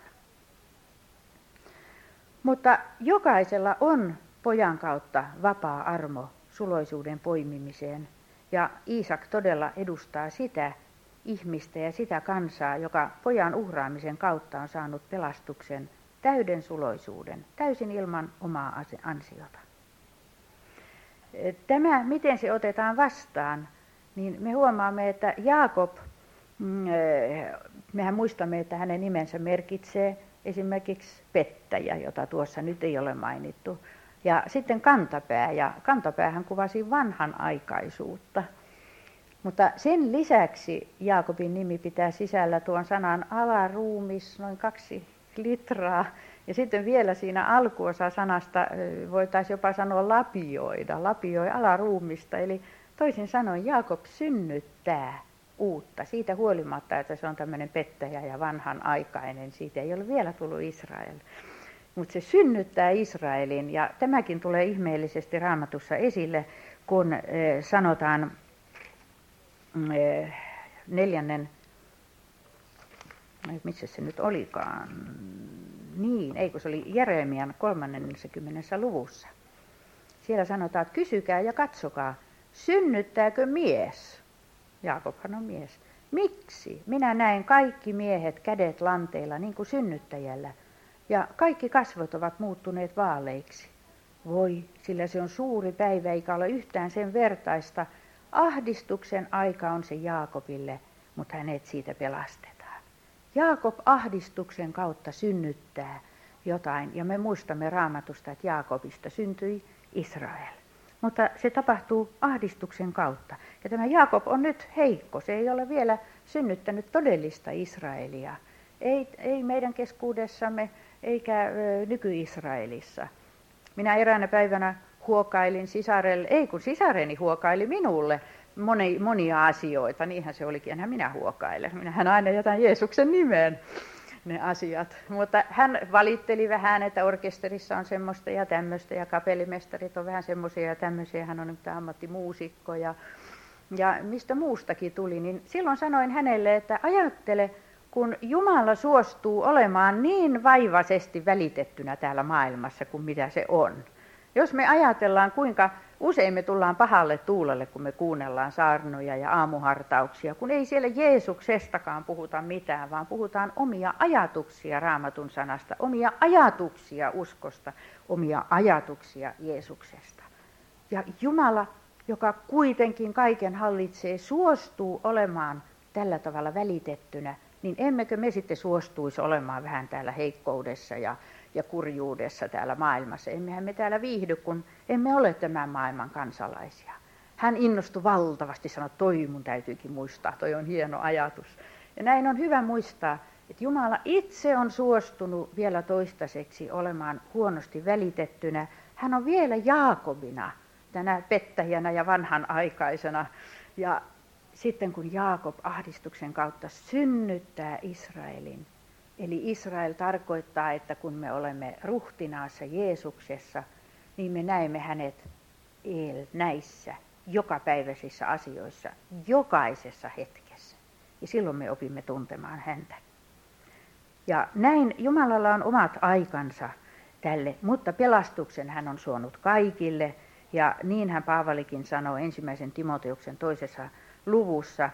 Mutta jokaisella on pojan kautta vapaa armo suloisuuden poimimiseen. Ja Iisak todella edustaa sitä ihmistä ja sitä kansaa, joka pojan uhraamisen kautta on saanut pelastuksen, täyden suloisuuden, täysin ilman omaa ansiota. Tämä, miten se otetaan vastaan, niin me huomaamme, että Jaakob, mehän muistamme, että hänen nimensä merkitsee esimerkiksi pettäjä, jota tuossa nyt ei ole mainittu. Ja sitten kantapää, ja kantapäähän kuvasi vanhanaikaisuutta. Mutta sen lisäksi Jaakobin nimi pitää sisällä tuon sanan alaruumis, noin 2 litraa. Ja sitten vielä siinä alkuosa sanasta voitaisiin jopa sanoa lapioi alaruumista. Eli toisin sanoen Jaakob synnyttää uutta, siitä huolimatta, että se on tämmöinen pettäjä ja vanhanaikainen, siitä ei ole vielä tullut Israel. Mutta se synnyttää Israelin, ja tämäkin tulee ihmeellisesti Raamatussa esille, kun sanotaan 4. missä se nyt olikaan, niin, eikö se oli Jeremian 30. luvussa. Siellä sanotaan, että kysykää ja katsokaa, synnyttääkö mies? Jaakobhan on mies. Miksi? Minä näen kaikki miehet kädet lanteilla niin kuin synnyttäjällä, ja kaikki kasvot ovat muuttuneet vaaleiksi. Voi, sillä se on suuri päivä, eikä ole yhtään sen vertaista. Ahdistuksen aika on se Jaakobille, mutta hänet siitä pelastetaan. Jaakob ahdistuksen kautta synnyttää jotain, ja me muistamme Raamatusta, että Jaakobista syntyi Israel. Mutta se tapahtuu ahdistuksen kautta. Ja tämä Jaakob on nyt heikko, se ei ole vielä synnyttänyt todellista Israelia. Ei meidän keskuudessamme, eikä nyky-Israelissa. Minä eräänä päivänä huokailin sisarelle, ei kun sisareni huokaili minulle monia asioita, niinhän se olikin, enhän minä huokaile. Minähän aina jätän Jeesuksen nimeen ne asiat. Mutta hän valitteli vähän, että orkesterissa on semmoista ja tämmöistä, ja kapellimestarit on vähän semmoisia ja tämmöisiä, hän on nyt ammattimuusikko, ja mistä muustakin tuli. Niin silloin sanoin hänelle, että ajattele, kun Jumala suostuu olemaan niin vaivaisesti välitettynä täällä maailmassa kuin mitä se on. Jos me ajatellaan, kuinka usein me tullaan pahalle tuulelle, kun me kuunnellaan saarnoja ja aamuhartauksia, kun ei siellä Jeesuksestakaan puhuta mitään, vaan puhutaan omia ajatuksia Raamatun sanasta, omia ajatuksia uskosta, omia ajatuksia Jeesuksesta. Ja Jumala, joka kuitenkin kaiken hallitsee, suostuu olemaan tällä tavalla välitettynä, niin emmekö me sitten suostuisi olemaan vähän täällä heikkoudessa ja kurjuudessa täällä maailmassa. Emmehän me täällä viihdy, kun emme ole tämän maailman kansalaisia. Hän innostui valtavasti, sanoi, toi mun täytyykin muistaa, toi on hieno ajatus. Ja näin on hyvä muistaa, että Jumala itse on suostunut vielä toistaiseksi olemaan huonosti välitettynä. Hän on vielä Jaakobina, tänä pettäjänä ja vanhanaikaisena. Ja sitten kun Jaakob ahdistuksen kautta synnyttää Israelin, eli Israel tarkoittaa, että kun me olemme ruhtinaassa Jeesuksessa, niin me näemme hänet näissä jokapäiväisissä asioissa, jokaisessa hetkessä. Ja silloin me opimme tuntemaan häntä. Ja näin Jumalalla on omat aikansa tälle, mutta pelastuksen hän on suonut kaikille. Ja niin hän Paavalikin sanoo 1. Timoteuksen 2. luvussa.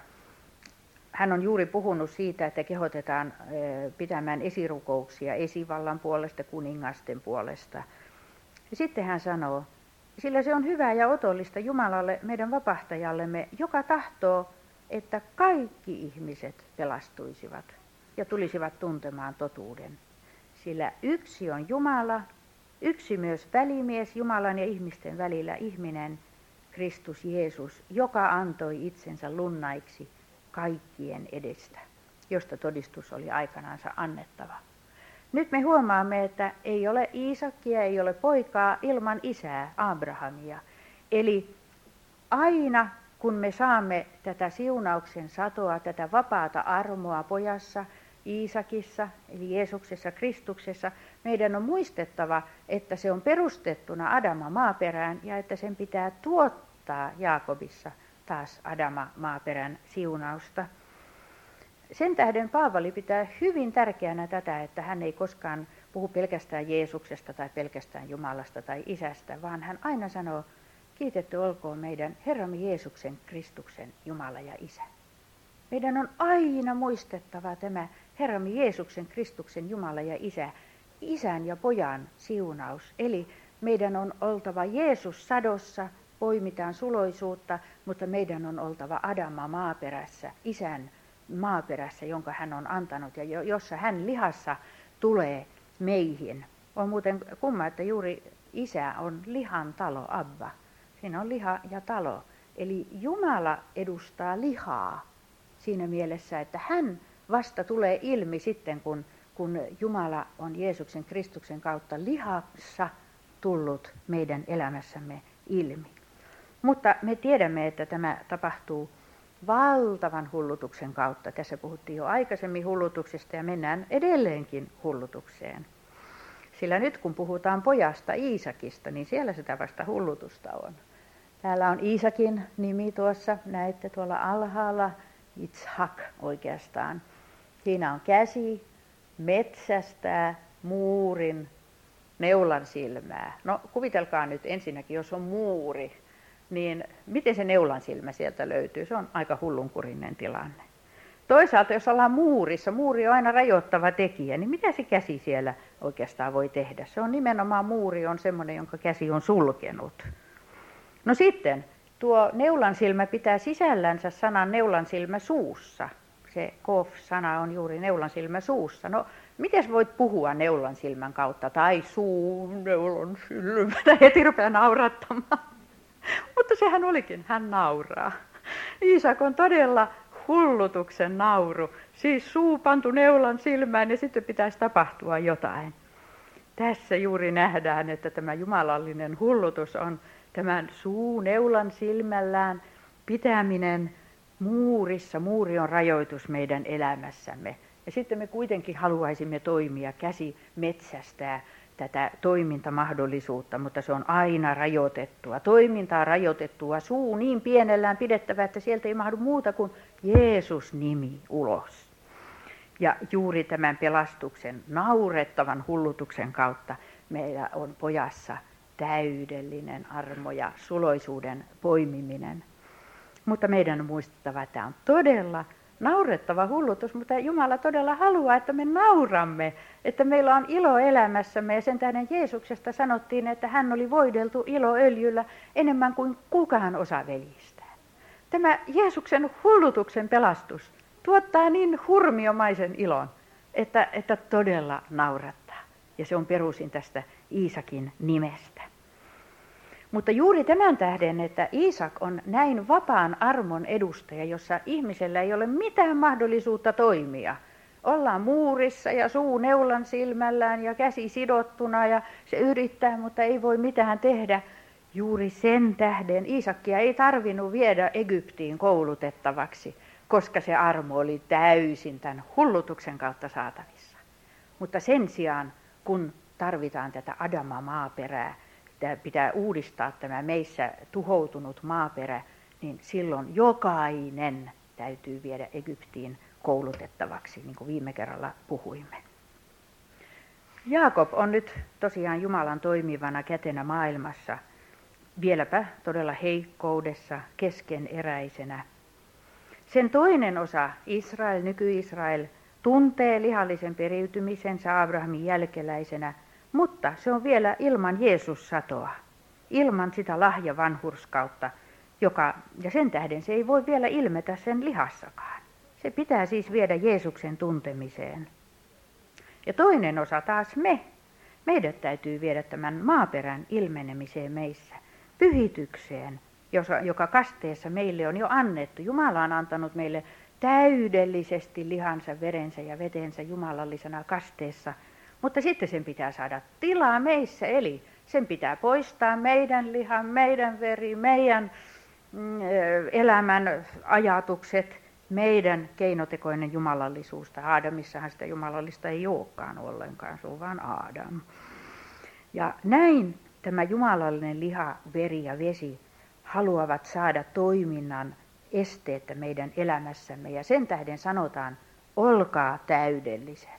Hän on juuri puhunut siitä, että kehotetaan pitämään esirukouksia esivallan puolesta, kuningasten puolesta. Ja sitten hän sanoo, sillä se on hyvää ja otollista Jumalalle, meidän vapahtajallemme, joka tahtoo, että kaikki ihmiset pelastuisivat ja tulisivat tuntemaan totuuden. Sillä yksi on Jumala, yksi myös välimies Jumalan ja ihmisten välillä, ihminen, Kristus Jeesus, joka antoi itsensä lunnaiksi kaikkien edestä, josta todistus oli aikanaansa annettava. Nyt me huomaamme, että ei ole Iisakia, ei ole poikaa ilman isää Abrahamia. Eli aina kun me saamme tätä siunauksen satoa, tätä vapaata armoa pojassa, Iisakissa, eli Jeesuksessa, Kristuksessa, meidän on muistettava, että se on perustettuna Adama maaperään ja että sen pitää tuottaa Jaakobissa taas Adama maaperän siunausta. Sen tähden Paavali pitää hyvin tärkeänä tätä, että hän ei koskaan puhu pelkästään Jeesuksesta tai pelkästään Jumalasta tai Isästä, vaan hän aina sanoo, kiitetty olkoon meidän Herramme Jeesuksen, Kristuksen, Jumala ja Isä. Meidän on aina muistettava tämä Herramme Jeesuksen, Kristuksen, Jumala ja Isä, Isän ja Pojan siunaus. Eli meidän on oltava Jeesus sadossa, poimitaan suloisuutta, mutta meidän on oltava Adama maaperässä, Isän maaperässä, jonka hän on antanut ja jossa hän lihassa tulee meihin. On muuten kumma, että juuri Isä on lihan talo, Abba. Siinä on liha ja talo. Eli Jumala edustaa lihaa siinä mielessä, että hän vasta tulee ilmi sitten, kun Jumala on Jeesuksen Kristuksen kautta lihassa tullut meidän elämässämme ilmi. Mutta me tiedämme, että tämä tapahtuu valtavan hullutuksen kautta. Tässä puhuttiin jo aikaisemmin hullutuksesta ja mennään edelleenkin hullutukseen. Sillä nyt kun puhutaan pojasta Iisakista, niin siellä sitä vasta hullutusta on. Täällä on Iisakin nimi tuossa, näette tuolla alhaalla, Itshak oikeastaan. Siinä on käsi, metsästää, muurin, neulan silmää. No kuvitelkaa nyt ensinnäkin, jos on muuri, niin miten se neulan silmä sieltä löytyy? Se on aika hullunkurinen tilanne. Toisaalta jos ollaan muurissa, muuri on aina rajoittava tekijä, niin mitä se käsi siellä oikeastaan voi tehdä? Se on nimenomaan muuri on semmoinen, jonka käsi on sulkenut. No sitten tuo neulansilmä pitää sisällänsä sanan neulansilmä suussa. Se kof-sana on juuri neulansilmä suussa. No, miten voit puhua neulansilmän kautta tai suun neulansilmänä? Heti rupeaa naurattamaan. Mutta sehän olikin, hän nauraa. Iisak on todella hullutuksen nauru. Siis suu pantu neulan silmään ja sitten pitäisi tapahtua jotain. Tässä juuri nähdään, että tämä jumalallinen hullutus on tämän suuneulan silmällään pitäminen muurissa. Muuri on rajoitus meidän elämässämme. Ja sitten me kuitenkin haluaisimme toimia, käsi metsästää tätä toimintamahdollisuutta, mutta se on aina rajoitettua. Toimintaa rajoitettua, suu niin pienellään pidettävä, että sieltä ei mahdu muuta kuin Jeesus-nimi ulos. Ja juuri tämän pelastuksen, naurettavan hullutuksen kautta meillä on pojassa täydellinen armo ja suloisuuden poimiminen. Mutta meidän on muistettava, että tämä on todella naurettava hullutus, mutta Jumala todella haluaa, että me nauramme, että meillä on ilo elämässämme. Ja sen tähden Jeesuksesta sanottiin, että hän oli voideltu iloöljyllä enemmän kuin kukaan osa veljistään. Tämä Jeesuksen hullutuksen pelastus tuottaa niin hurmiomaisen ilon, että todella naurattaa. Ja se on peruisin tästä Iisakin nimestä. Mutta juuri tämän tähden, että Iisak on näin vapaan armon edustaja, jossa ihmisellä ei ole mitään mahdollisuutta toimia. Ollaan muurissa ja suu neulan silmällään ja käsi sidottuna ja se yrittää, mutta ei voi mitään tehdä. Juuri sen tähden Iisakkia ei tarvinnut viedä Egyptiin koulutettavaksi, koska se armo oli täysin tämän hullutuksen kautta saatavissa. Mutta sen sijaan, kun tarvitaan tätä Adama maaperää, pitää uudistaa tämä meissä tuhoutunut maaperä, niin silloin jokainen täytyy viedä Egyptiin koulutettavaksi, niin kuin viime kerralla puhuimme. Jaakob on nyt tosiaan Jumalan toimivana kätenä maailmassa, vieläpä todella heikkoudessa, keskeneräisenä. Sen toinen osa, Israel, nyky-Israel, tuntee lihallisen periytymisensä Abrahamin jälkeläisenä, mutta se on vielä ilman Jeesus-satoa, ilman sitä lahjavanhurskautta, ja sen tähden se ei voi vielä ilmetä sen lihassakaan. Se pitää siis viedä Jeesuksen tuntemiseen. Ja toinen osa taas meidät täytyy viedä tämän maaperän ilmenemiseen meissä, pyhitykseen, joka kasteessa meille on jo annettu. Jumala on antanut meille täydellisesti lihansa, verensä ja vetensä jumalallisena kasteessa, mutta sitten sen pitää saada tilaa meissä, eli sen pitää poistaa meidän lihan, meidän veri, meidän elämän ajatukset, meidän keinotekoinen jumalallisuus. Aadamissahan sitä jumalallista ei olekaan ollenkaan, se on vaan Aadam. Ja näin tämä jumalallinen liha, veri ja vesi haluavat saada toiminnan esteettä meidän elämässämme. Ja sen tähden sanotaan, olkaa täydelliset.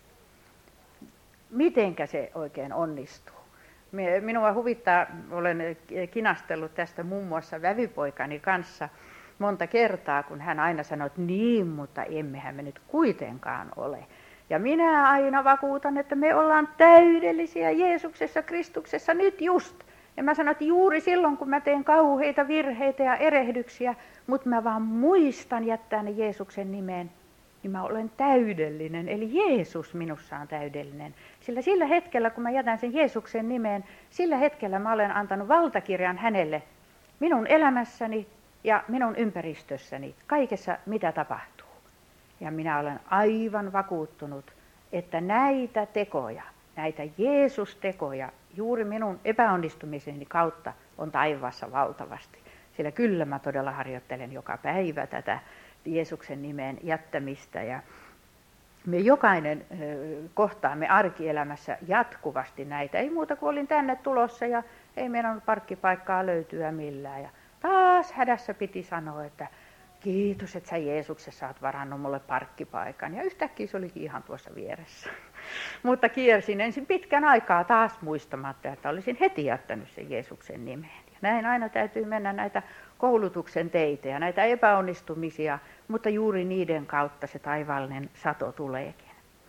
Mitenkä se oikein onnistuu? Minua huvittaa, olen kinastellut tästä muun muassa vävypoikani kanssa monta kertaa, kun hän aina sanoo, että niin, mutta emmehän me nyt kuitenkaan ole. Ja minä aina vakuutan, että me ollaan täydellisiä Jeesuksessa, Kristuksessa nyt just. Ja mä sanon, että juuri silloin, kun mä teen kauheita virheitä ja erehdyksiä, mutta mä vaan muistan jättää ne Jeesuksen nimeen, niin mä olen täydellinen. Eli Jeesus minussa on täydellinen. Sillä sillä hetkellä, kun mä jätän sen Jeesuksen nimeen, sillä hetkellä mä olen antanut valtakirjan hänelle minun elämässäni ja minun ympäristössäni, kaikessa mitä tapahtuu. Ja minä olen aivan vakuuttunut, että näitä tekoja, näitä Jeesus-tekoja, juuri minun epäonnistumiseni kautta on taivaassa valtavasti. Sillä kyllä mä todella harjoittelen joka päivä tätä Jeesuksen nimeen jättämistä. Ja me jokainen kohtaamme arkielämässä jatkuvasti näitä. Ei muuta kuin olin tänne tulossa ja ei meinannut parkkipaikkaa löytyä millään. Ja taas hädässä piti sanoa, että kiitos, että sä Jeesuksessa oot varannut mulle parkkipaikan. Ja yhtäkkiä se olikin ihan tuossa vieressä. Mutta kiersin ensin pitkän aikaa taas muistamatta, että olisin heti jättänyt sen Jeesuksen nimeen. Ja näin aina täytyy mennä näitä koulutuksen teitä ja näitä epäonnistumisia, mutta juuri niiden kautta se taivaallinen sato tuleekin.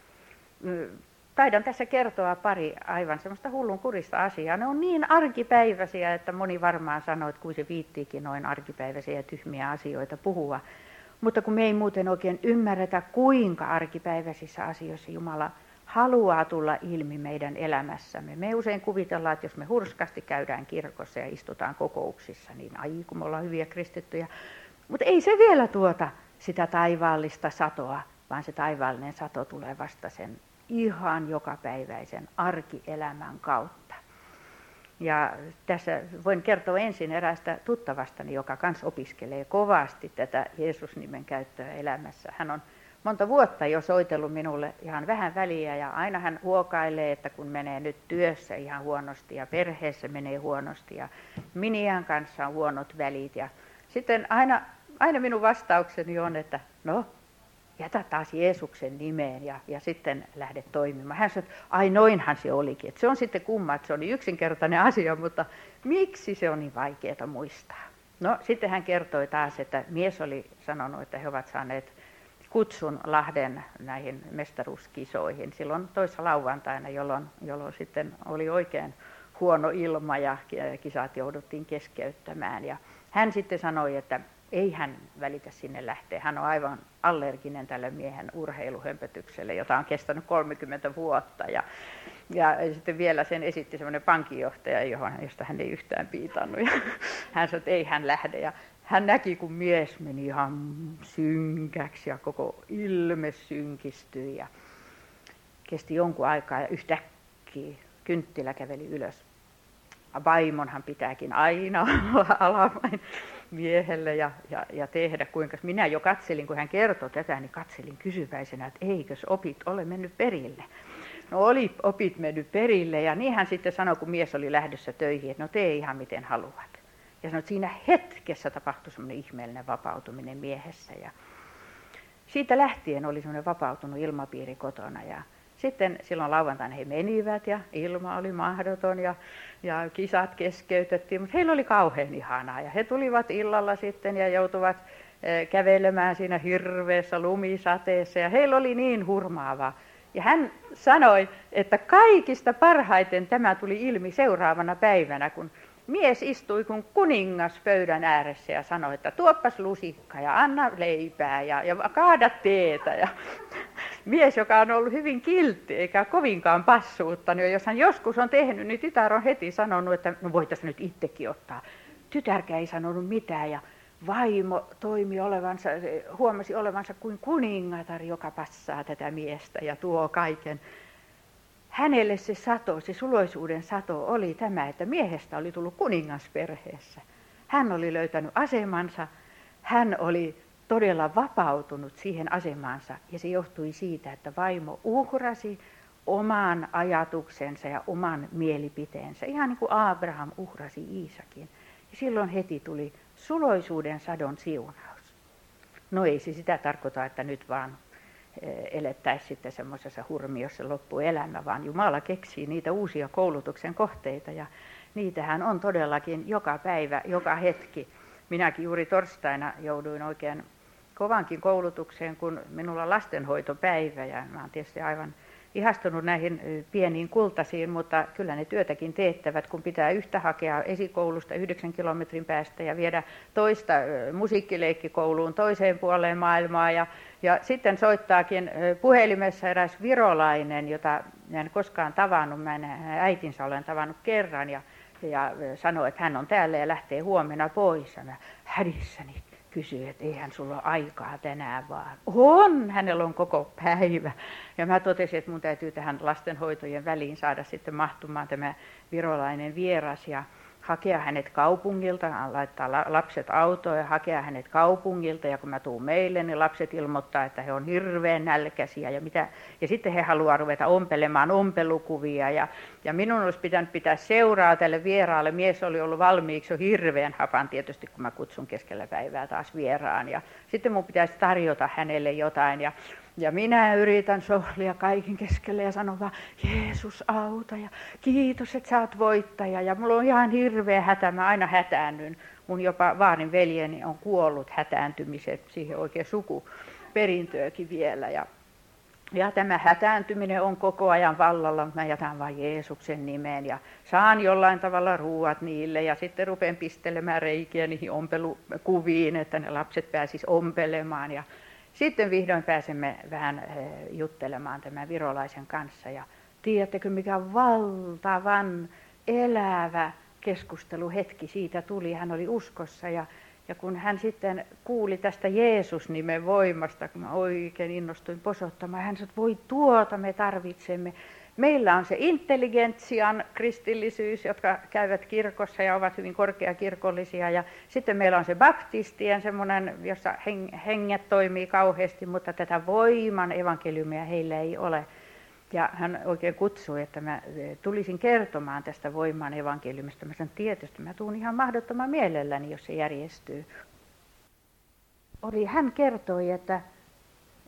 Taidan tässä kertoa pari aivan semmoista hullunkurista asiaa. Ne on niin arkipäiväisiä, että moni varmaan sanoo, että kuin se viittiikin noin arkipäiväisiä ja tyhmiä asioita puhua. Mutta kun me ei muuten oikein ymmärretä, kuinka arkipäiväisissä asioissa Jumala haluaa tulla ilmi meidän elämässämme. Me usein kuvitellaan, että jos me hurskasti käydään kirkossa ja istutaan kokouksissa, niin ai kun me ollaan hyviä kristittyjä. Mutta ei se vielä tuota sitä taivaallista satoa, vaan se taivaallinen sato tulee vasta sen ihan jokapäiväisen arkielämän kautta. Ja tässä voin kertoa ensin eräästä tuttavastani, joka kanssa opiskelee kovasti tätä Jeesus-nimen käyttöä elämässä. Hän on monta vuotta jo soitellut minulle ihan vähän väliä ja aina hän huokailee, että kun menee nyt työssä ihan huonosti ja perheessä menee huonosti ja miniän kanssa on huonot välit. Ja sitten aina minun vastaukseni on, että no, jätä taas Jeesuksen nimeen ja sitten lähde toimimaan. Hän sanoi, että ai noinhan se olikin. Että se on sitten kumma, että se oli yksinkertainen asia, mutta miksi se on niin vaikeaa muistaa? No sitten hän kertoi taas, että mies oli sanonut, että he ovat saaneet kutsun Lahden näihin mestaruuskisoihin silloin toissa lauantaina, jolloin sitten oli oikein huono ilma ja kisat jouduttiin keskeyttämään. Ja hän sitten sanoi, että ei hän välitä sinne lähteä. Hän on aivan allerginen tälle miehen urheiluhömpötykselle, jota on kestänyt 30 vuotta. Ja sitten vielä sen esitti semmoinen pankinjohtaja, josta hän ei yhtään piitannut. Ja hän sanoi, että ei hän lähde. Ja hän näki, kun mies meni ihan synkäksi ja koko ilme synkistyi. Ja kesti jonkun aikaa ja yhtäkkiä kynttilä käveli ylös. Vaimonhan pitääkin aina olla alamain miehelle ja tehdä kuinka. Minä jo katselin, kun hän kertoi tätä, niin katselin kysyväisenä, että eikös opit ole mennyt perille. No oli opit mennyt perille ja niin hän sitten sanoi, kun mies oli lähdössä töihin, että no tee ihan miten haluat. Ja sanoi, että siinä hetkessä tapahtui semmoinen ihmeellinen vapautuminen miehessä. Ja siitä lähtien oli semmoinen vapautunut ilmapiiri kotona. Ja sitten silloin lauantaina he menivät ja ilma oli mahdoton ja kisat keskeytettiin, mutta heillä oli kauhean ihanaa. Ja he tulivat illalla sitten ja joutuvat kävelemään siinä hirveässä lumisateessa ja heillä oli niin hurmaavaa. Ja hän sanoi, että kaikista parhaiten tämä tuli ilmi seuraavana päivänä, kun mies istui kuin kuningas pöydän ääressä ja sanoi, että tuoppas lusikka ja anna leipää ja kaada teetä. Ja mies, joka on ollut hyvin kiltti eikä kovinkaan passuuttanut, ja jos hän joskus on tehnyt, niin tytär on heti sanonut, että no voitaisiin nyt itsekin ottaa. Tytärkään ei sanonut mitään ja vaimo huomasi olevansa kuin kuningatar, joka passaa tätä miestä ja tuo kaiken. Hänelle se sato, se suloisuuden sato oli tämä, että miehestä oli tullut kuningasperheessä. Hän oli löytänyt asemansa, hän oli todella vapautunut siihen asemaansa ja se johtui siitä, että vaimo uhrasi oman ajatuksensa ja oman mielipiteensä, ihan niin kuin Abraham uhrasi Iisakin. Ja silloin heti tuli suloisuuden sadon siunaus. No ei se sitä tarkoita, että nyt vaan elettäisiin sitten semmoisessa hurmiossa loppuelämä, vaan Jumala keksii niitä uusia koulutuksen kohteita ja niitähän on todellakin joka päivä, joka hetki. Minäkin juuri torstaina jouduin oikein kovankin koulutukseen, kun minulla on lastenhoitopäivä ja mä oon tietysti aivan ihastunut näihin pieniin kultasiin, mutta kyllä ne työtäkin teettävät, kun pitää yhtä hakea esikoulusta 9 kilometrin päästä ja viedä toista musiikkileikkikouluun toiseen puoleen maailmaa. Ja sitten soittaakin puhelimessa eräs virolainen, jota en koskaan tavannut, mä äitinsä olen tavannut kerran ja sanoi, että hän on täällä ja lähtee huomenna pois. Ja mä hädissäni kysyi, että eihän sulla ole aikaa tänään vaan. On, hänellä on koko päivä. Ja mä totesin, että mun täytyy tähän lastenhoitojen väliin saada sitten mahtumaan tämä virolainen vieras ja hakea hänet kaupungilta, laittaa lapset autoon ja hakea hänet kaupungilta. Ja kun mä tuun meille, niin lapset ilmoittaa, että he on hirveän nälkäisiä ja sitten he haluaa ruveta ompelemaan ompelukuvia. Ja minun olisi pitänyt pitää seuraa tälle vieraalle. Mies oli ollut valmiiksi jo hirveän hapan tietysti, kun mä kutsun keskellä päivää taas vieraan. Ja sitten mun pitäisi tarjota hänelle jotain. Ja minä yritän sohlia kaiken keskelle ja sanon vaan, Jeesus auta ja kiitos, että sä oot voittaja. Ja mulla on ihan hirveä hätä, mä aina hätäännyn. Mun jopa vaarin veljeni on kuollut hätääntymiset, siihen oikein sukuperintöäkin vielä. Ja tämä hätääntyminen on koko ajan vallalla, mutta mä jätän vain Jeesuksen nimeen ja saan jollain tavalla ruuat niille ja sitten rupean pistelemään reikiä niihin ompelukuviin, että ne lapset pääsis ompelemaan. Ja sitten vihdoin pääsemme vähän juttelemaan tämän virolaisen kanssa ja tiedättekö mikä valtavan elävä keskusteluhetki siitä tuli. Hän oli uskossa ja kun hän sitten kuuli tästä Jeesus-nimen voimasta, kun mä oikein innostuin posottamaan, hän sanoi, että voi tuota me tarvitsemme. Meillä on se intelligentsian kristillisyys, jotka käyvät kirkossa ja ovat hyvin korkeakirkollisia. Ja sitten meillä on se baptistien semmoinen, jossa henget toimii kauheasti, mutta tätä voiman evankeliumia heillä ei ole. Ja hän oikein kutsui, että mä tulisin kertomaan tästä voiman evankeliumista. Mä sanoin, tietysti mä tuun ihan mahdottoman mielelläni, jos se järjestyy. Hän kertoi, että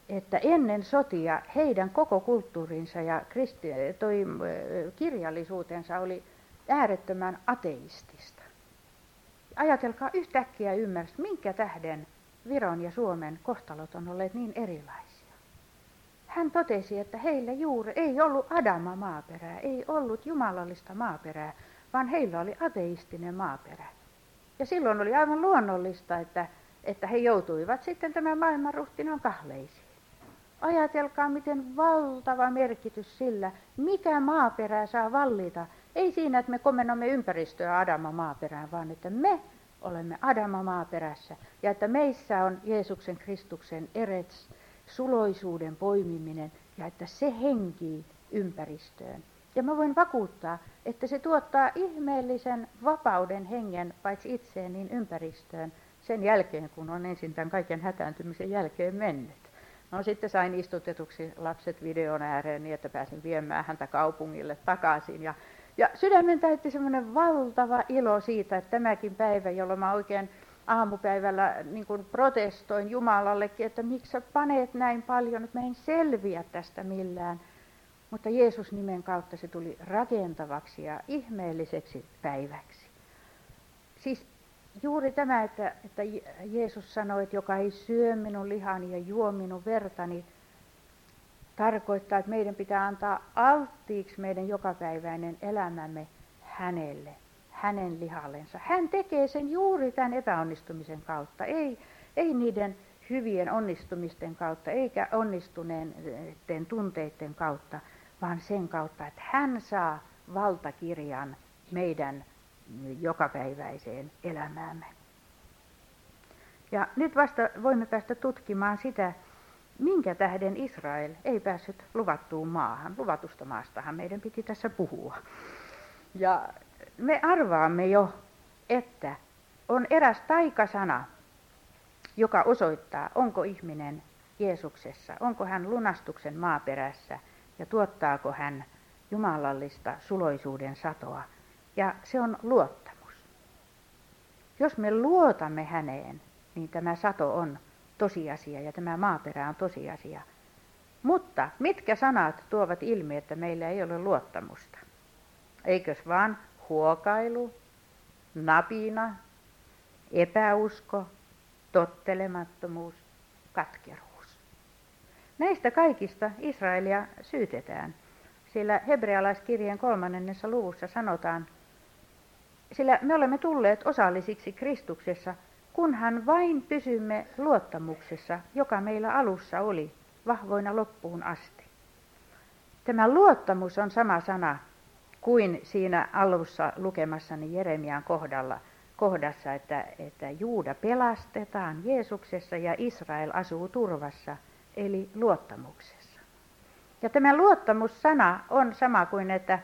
että ennen sotia heidän koko kulttuurinsa ja kirjallisuutensa oli äärettömän ateistista. Ajatelkaa, yhtäkkiä ymmärsi, minkä tähden Viron ja Suomen kohtalot on olleet niin erilaisia. Hän totesi, että heillä juuri ei ollut Adama maaperää, ei ollut jumalallista maaperää, vaan heillä oli ateistinen maaperä. Ja silloin oli aivan luonnollista, että he joutuivat sitten tämän maailman ruhtinaan kahleisiin. Ajatelkaa, miten valtava merkitys sillä, mikä maaperä saa vallita. Ei siinä, että me komennomme ympäristöä Adama maaperään, vaan että me olemme Adama maaperässä. Ja että meissä on Jeesuksen Kristuksen erets, suloisuuden poimiminen ja että se henkii ympäristöön. Ja mä voin vakuuttaa, että se tuottaa ihmeellisen vapauden hengen paitsi itseen niin ympäristöön sen jälkeen, kun on ensin tämän kaiken hätääntymisen jälkeen mennyt. No sitten sain istutetuksi lapset videon ääreen niin, että pääsin viemään häntä kaupungille takaisin. Ja sydämen täytti semmoinen valtava ilo siitä, että tämäkin päivä, jolloin mä oikein aamupäivällä niin kuin protestoin Jumalallekin, että miksi sä paneet näin paljon, että mä en selviä tästä millään. Mutta Jeesus nimen kautta se tuli rakentavaksi ja ihmeelliseksi päiväksi. Siis juuri tämä, että Jeesus sanoi, että joka ei syö minun lihani ja juo minun vertani, tarkoittaa, että meidän pitää antaa alttiiksi meidän jokapäiväinen elämämme hänelle, hänen lihallensa. Hän tekee sen juuri tämän epäonnistumisen kautta, ei niiden hyvien onnistumisten kautta, eikä onnistuneiden tunteiden kautta, vaan sen kautta, että hän saa valtakirjan meidän jokapäiväiseen elämäämme. Ja nyt vasta voimme päästä tutkimaan sitä, minkä tähden Israel ei päässyt luvattuun maahan. Luvatusta maastahan meidän piti tässä puhua. Ja me arvaamme jo, että on eräs taikasana, joka osoittaa, onko ihminen Jeesuksessa, onko hän lunastuksen maaperässä ja tuottaako hän jumalallista suloisuuden satoa. Ja se on luottamus. Jos me luotamme häneen, niin tämä sato on tosiasia ja tämä maaperä on tosiasia. Mutta mitkä sanat tuovat ilmi, että meillä ei ole luottamusta? Eikös vaan huokailu, napina, epäusko, tottelemattomuus, katkeruus. Näistä kaikista Israelia syytetään, sillä hebrealaiskirjeen 3. luvussa sanotaan, sillä me olemme tulleet osallisiksi Kristuksessa, kunhan vain pysymme luottamuksessa, joka meillä alussa oli, vahvoina loppuun asti. Tämä luottamus on sama sana kuin siinä alussa lukemassani Jeremian kohdassa, että Juuda pelastetaan Jeesuksessa ja Israel asuu turvassa, eli luottamuksessa. Ja tämä luottamussana on sama kuin, että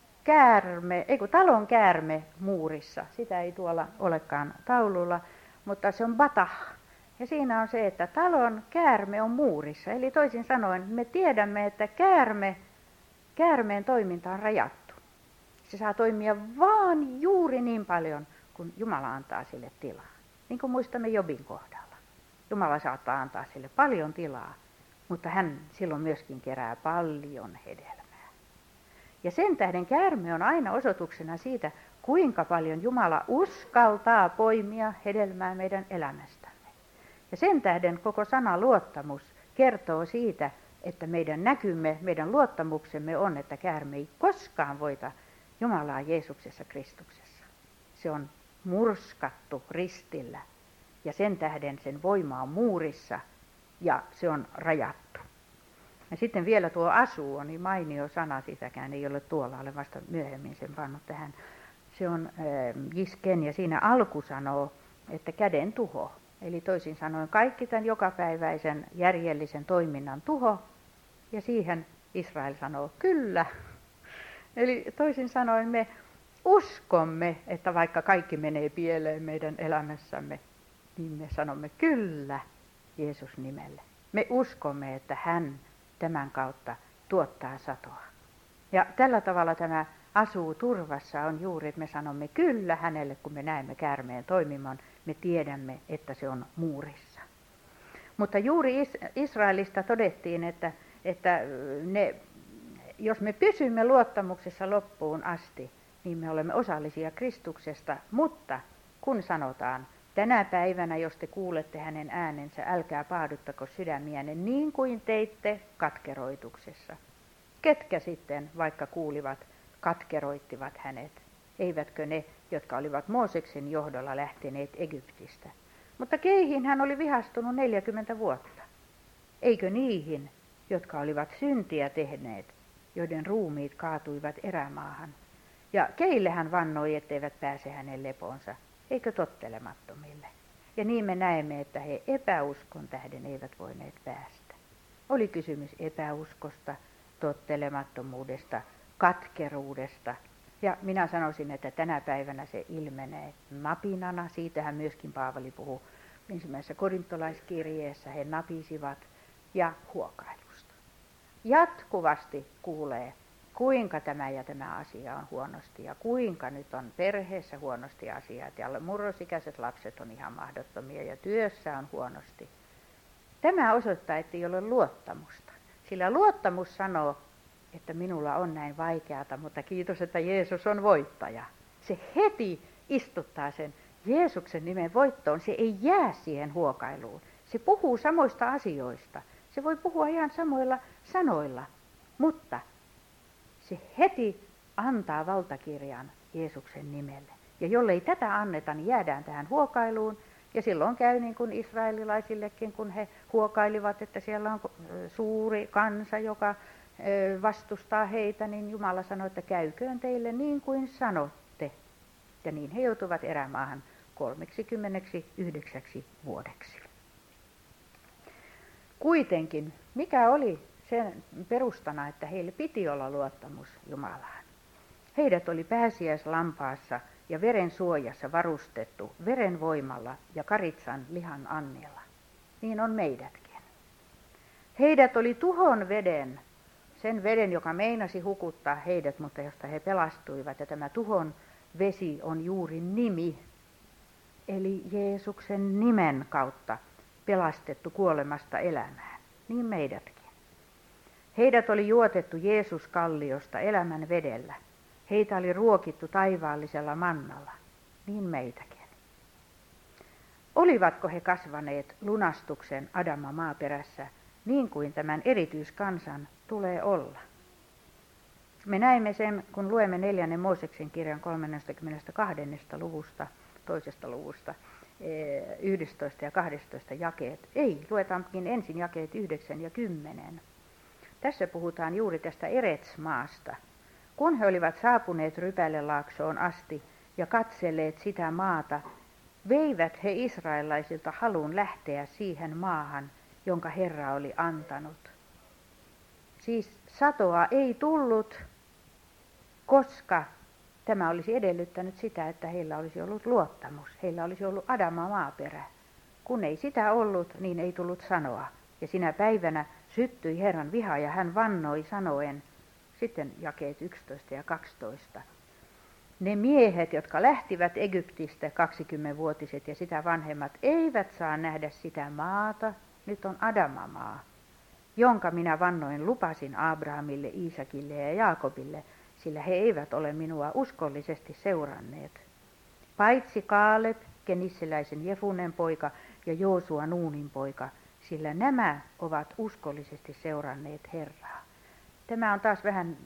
talon käärme muurissa, sitä ei tuolla olekaan taululla, mutta se on batah. Ja siinä on se, että talon käärme on muurissa. Eli toisin sanoen me tiedämme, että käärmeen toiminta on rajattu. Se saa toimia vaan juuri niin paljon, kun Jumala antaa sille tilaa. Niin kuin muistamme Jobin kohdalla. Jumala saattaa antaa sille paljon tilaa, mutta hän silloin myöskin kerää paljon hedelmää. Ja sen tähden käärme on aina osoituksena siitä, kuinka paljon Jumala uskaltaa poimia hedelmää meidän elämästämme. Ja sen tähden koko sana luottamus kertoo siitä, että meidän näkymme, meidän luottamuksemme on, että käärme ei koskaan voita Jumalaa Jeesuksessa Kristuksessa. Se on murskattu ristillä ja sen tähden sen voima on muurissa ja se on rajattu. Ja sitten vielä tuo asuu on niin mainio sana, sitäkään ei ole tuolla, olen vasta myöhemmin sen pannut tähän. Se on Jisken ja siinä alku sanoo, että käden tuho. Eli toisin sanoen kaikki tämän jokapäiväisen järjellisen toiminnan tuho ja siihen Israel sanoo kyllä. Eli toisin sanoen me uskomme, että vaikka kaikki menee pieleen meidän elämässämme, niin me sanomme kyllä Jeesus nimelle. Me uskomme, että hän tämän kautta tuottaa satoa. Ja tällä tavalla tämä asuu turvassa on juuri, että me sanomme kyllä hänelle, kun me näemme käärmeen toimimaan, me tiedämme, että se on muurissa. Mutta juuri Israelista todettiin, että jos me pysymme luottamuksessa loppuun asti, niin me olemme osallisia Kristuksesta, mutta kun sanotaan, tänä päivänä, jos te kuulette hänen äänensä, älkää paaduttako sydämiänne niin kuin teitte katkeroituksessa. Ketkä sitten, vaikka kuulivat, katkeroittivat hänet? Eivätkö ne, jotka olivat Mooseksen johdolla lähteneet Egyptistä? Mutta keihin hän oli vihastunut 40 vuotta? Eikö niihin, jotka olivat syntiä tehneet, joiden ruumiit kaatuivat erämaahan? Ja keille hän vannoi, etteivät pääse hänen leponsa? Eikö tottelemattomille? Ja niin me näemme, että he epäuskon tähden eivät voineet päästä. Oli kysymys epäuskosta, tottelemattomuudesta, katkeruudesta. Ja minä sanoisin, että tänä päivänä se ilmenee napinana. Siitähän myöskin Paavali puhuu ensimmäisessä korintolaiskirjeessä. He napisivat ja huokailusta. Jatkuvasti kuulee, kuinka tämä ja tämä asia on huonosti ja kuinka nyt on perheessä huonosti asiat ja murrosikäiset lapset on ihan mahdottomia ja työssä on huonosti. Tämä osoittaa, että ei ole luottamusta. Sillä luottamus sanoo, että minulla on näin vaikeata, mutta kiitos, että Jeesus on voittaja. Se heti istuttaa sen Jeesuksen nimen voittoon. Se ei jää siihen huokailuun. Se puhuu samoista asioista. Se voi puhua ihan samoilla sanoilla, mutta se heti antaa valtakirjan Jeesuksen nimelle. Ja jollei tätä anneta, niin jäädään tähän huokailuun. Ja silloin käy niin kuin israelilaisillekin, kun he huokailivat, että siellä on suuri kansa, joka vastustaa heitä, niin Jumala sanoi, että käyköön teille niin kuin sanotte. Ja niin he joutuvat erämaahan 39 vuodeksi. Kuitenkin, mikä oli sen perustana, että heille piti olla luottamus Jumalaan? Heidät oli pääsiäislampaassa ja veren suojassa varustettu veren voimalla ja karitsan lihan annilla. Niin on meidätkin. Heidät oli tuhon veden, sen veden, joka meinasi hukuttaa heidät, mutta josta he pelastuivat. Ja tämä tuhon vesi on juuri nimi, eli Jeesuksen nimen kautta pelastettu kuolemasta elämään. Niin meidätkin. Heidät oli juotettu Jeesus-kalliosta elämän vedellä. Heitä oli ruokittu taivaallisella mannalla. Niin meitäkin. Olivatko he kasvaneet lunastuksen Adama maaperässä niin kuin tämän erityiskansan tulee olla? Me näemme sen, kun luemme 4. Mooseksen kirjan 32. luvusta, 11 ja 12 jakeet. Ei, luetaankin ensin jakeet 9 ja 10. Tässä puhutaan juuri tästä Erets-maasta. Kun he olivat saapuneet Rypälelaaksoon asti ja katselleet sitä maata, veivät he israelaisilta halun lähteä siihen maahan, jonka Herra oli antanut. Siis satoa ei tullut, koska tämä olisi edellyttänyt sitä, että heillä olisi ollut luottamus. Heillä olisi ollut Adama maaperä. Kun ei sitä ollut, niin ei tullut sanoa. Ja sinä päivänä syttyi Herran viha ja hän vannoi sanoen, sitten jakeet 11 ja 12. Ne miehet, jotka lähtivät Egyptistä 20-vuotiset ja sitä vanhemmat, eivät saa nähdä sitä maata, nyt on Adama-maa, jonka minä vannoin lupasin Abrahamille, Iisakille ja Jaakobille, sillä he eivät ole minua uskollisesti seuranneet. Paitsi Kaaleb, kenisseläisen Jefunen poika ja Joosua Nuunin poika, sillä nämä ovat uskollisesti seuranneet Herraa. Tämä on taas vähän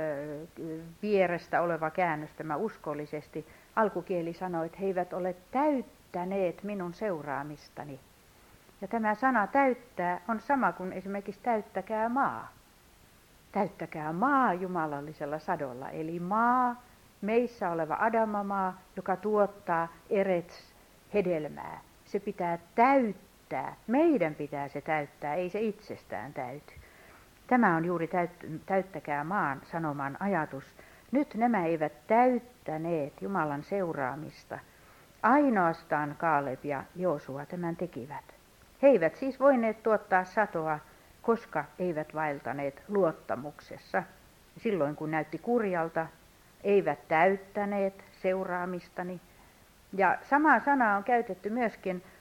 vierestä oleva käännös, tämä uskollisesti. Alkukieli sanoi, että he eivät ole täyttäneet minun seuraamistani. Ja tämä sana täyttää on sama kuin esimerkiksi täyttäkää maa. Täyttäkää maa jumalallisella sadolla, eli maa, meissä oleva Adama-maa, joka tuottaa hedelmää. Se pitää täyttää, meidän pitää se täyttää, ei se itsestään täyty. Tämä on juuri täyttäkää maan sanoman ajatus. Nyt nämä eivät täyttäneet Jumalan seuraamista. Ainoastaan Kaaleb ja Joosua tämän tekivät. He eivät siis voineet tuottaa satoa, koska eivät vaeltaneet luottamuksessa. Silloin kun näytti kurjalta, eivät täyttäneet seuraamistani. Ja sama sana on käytetty myöskin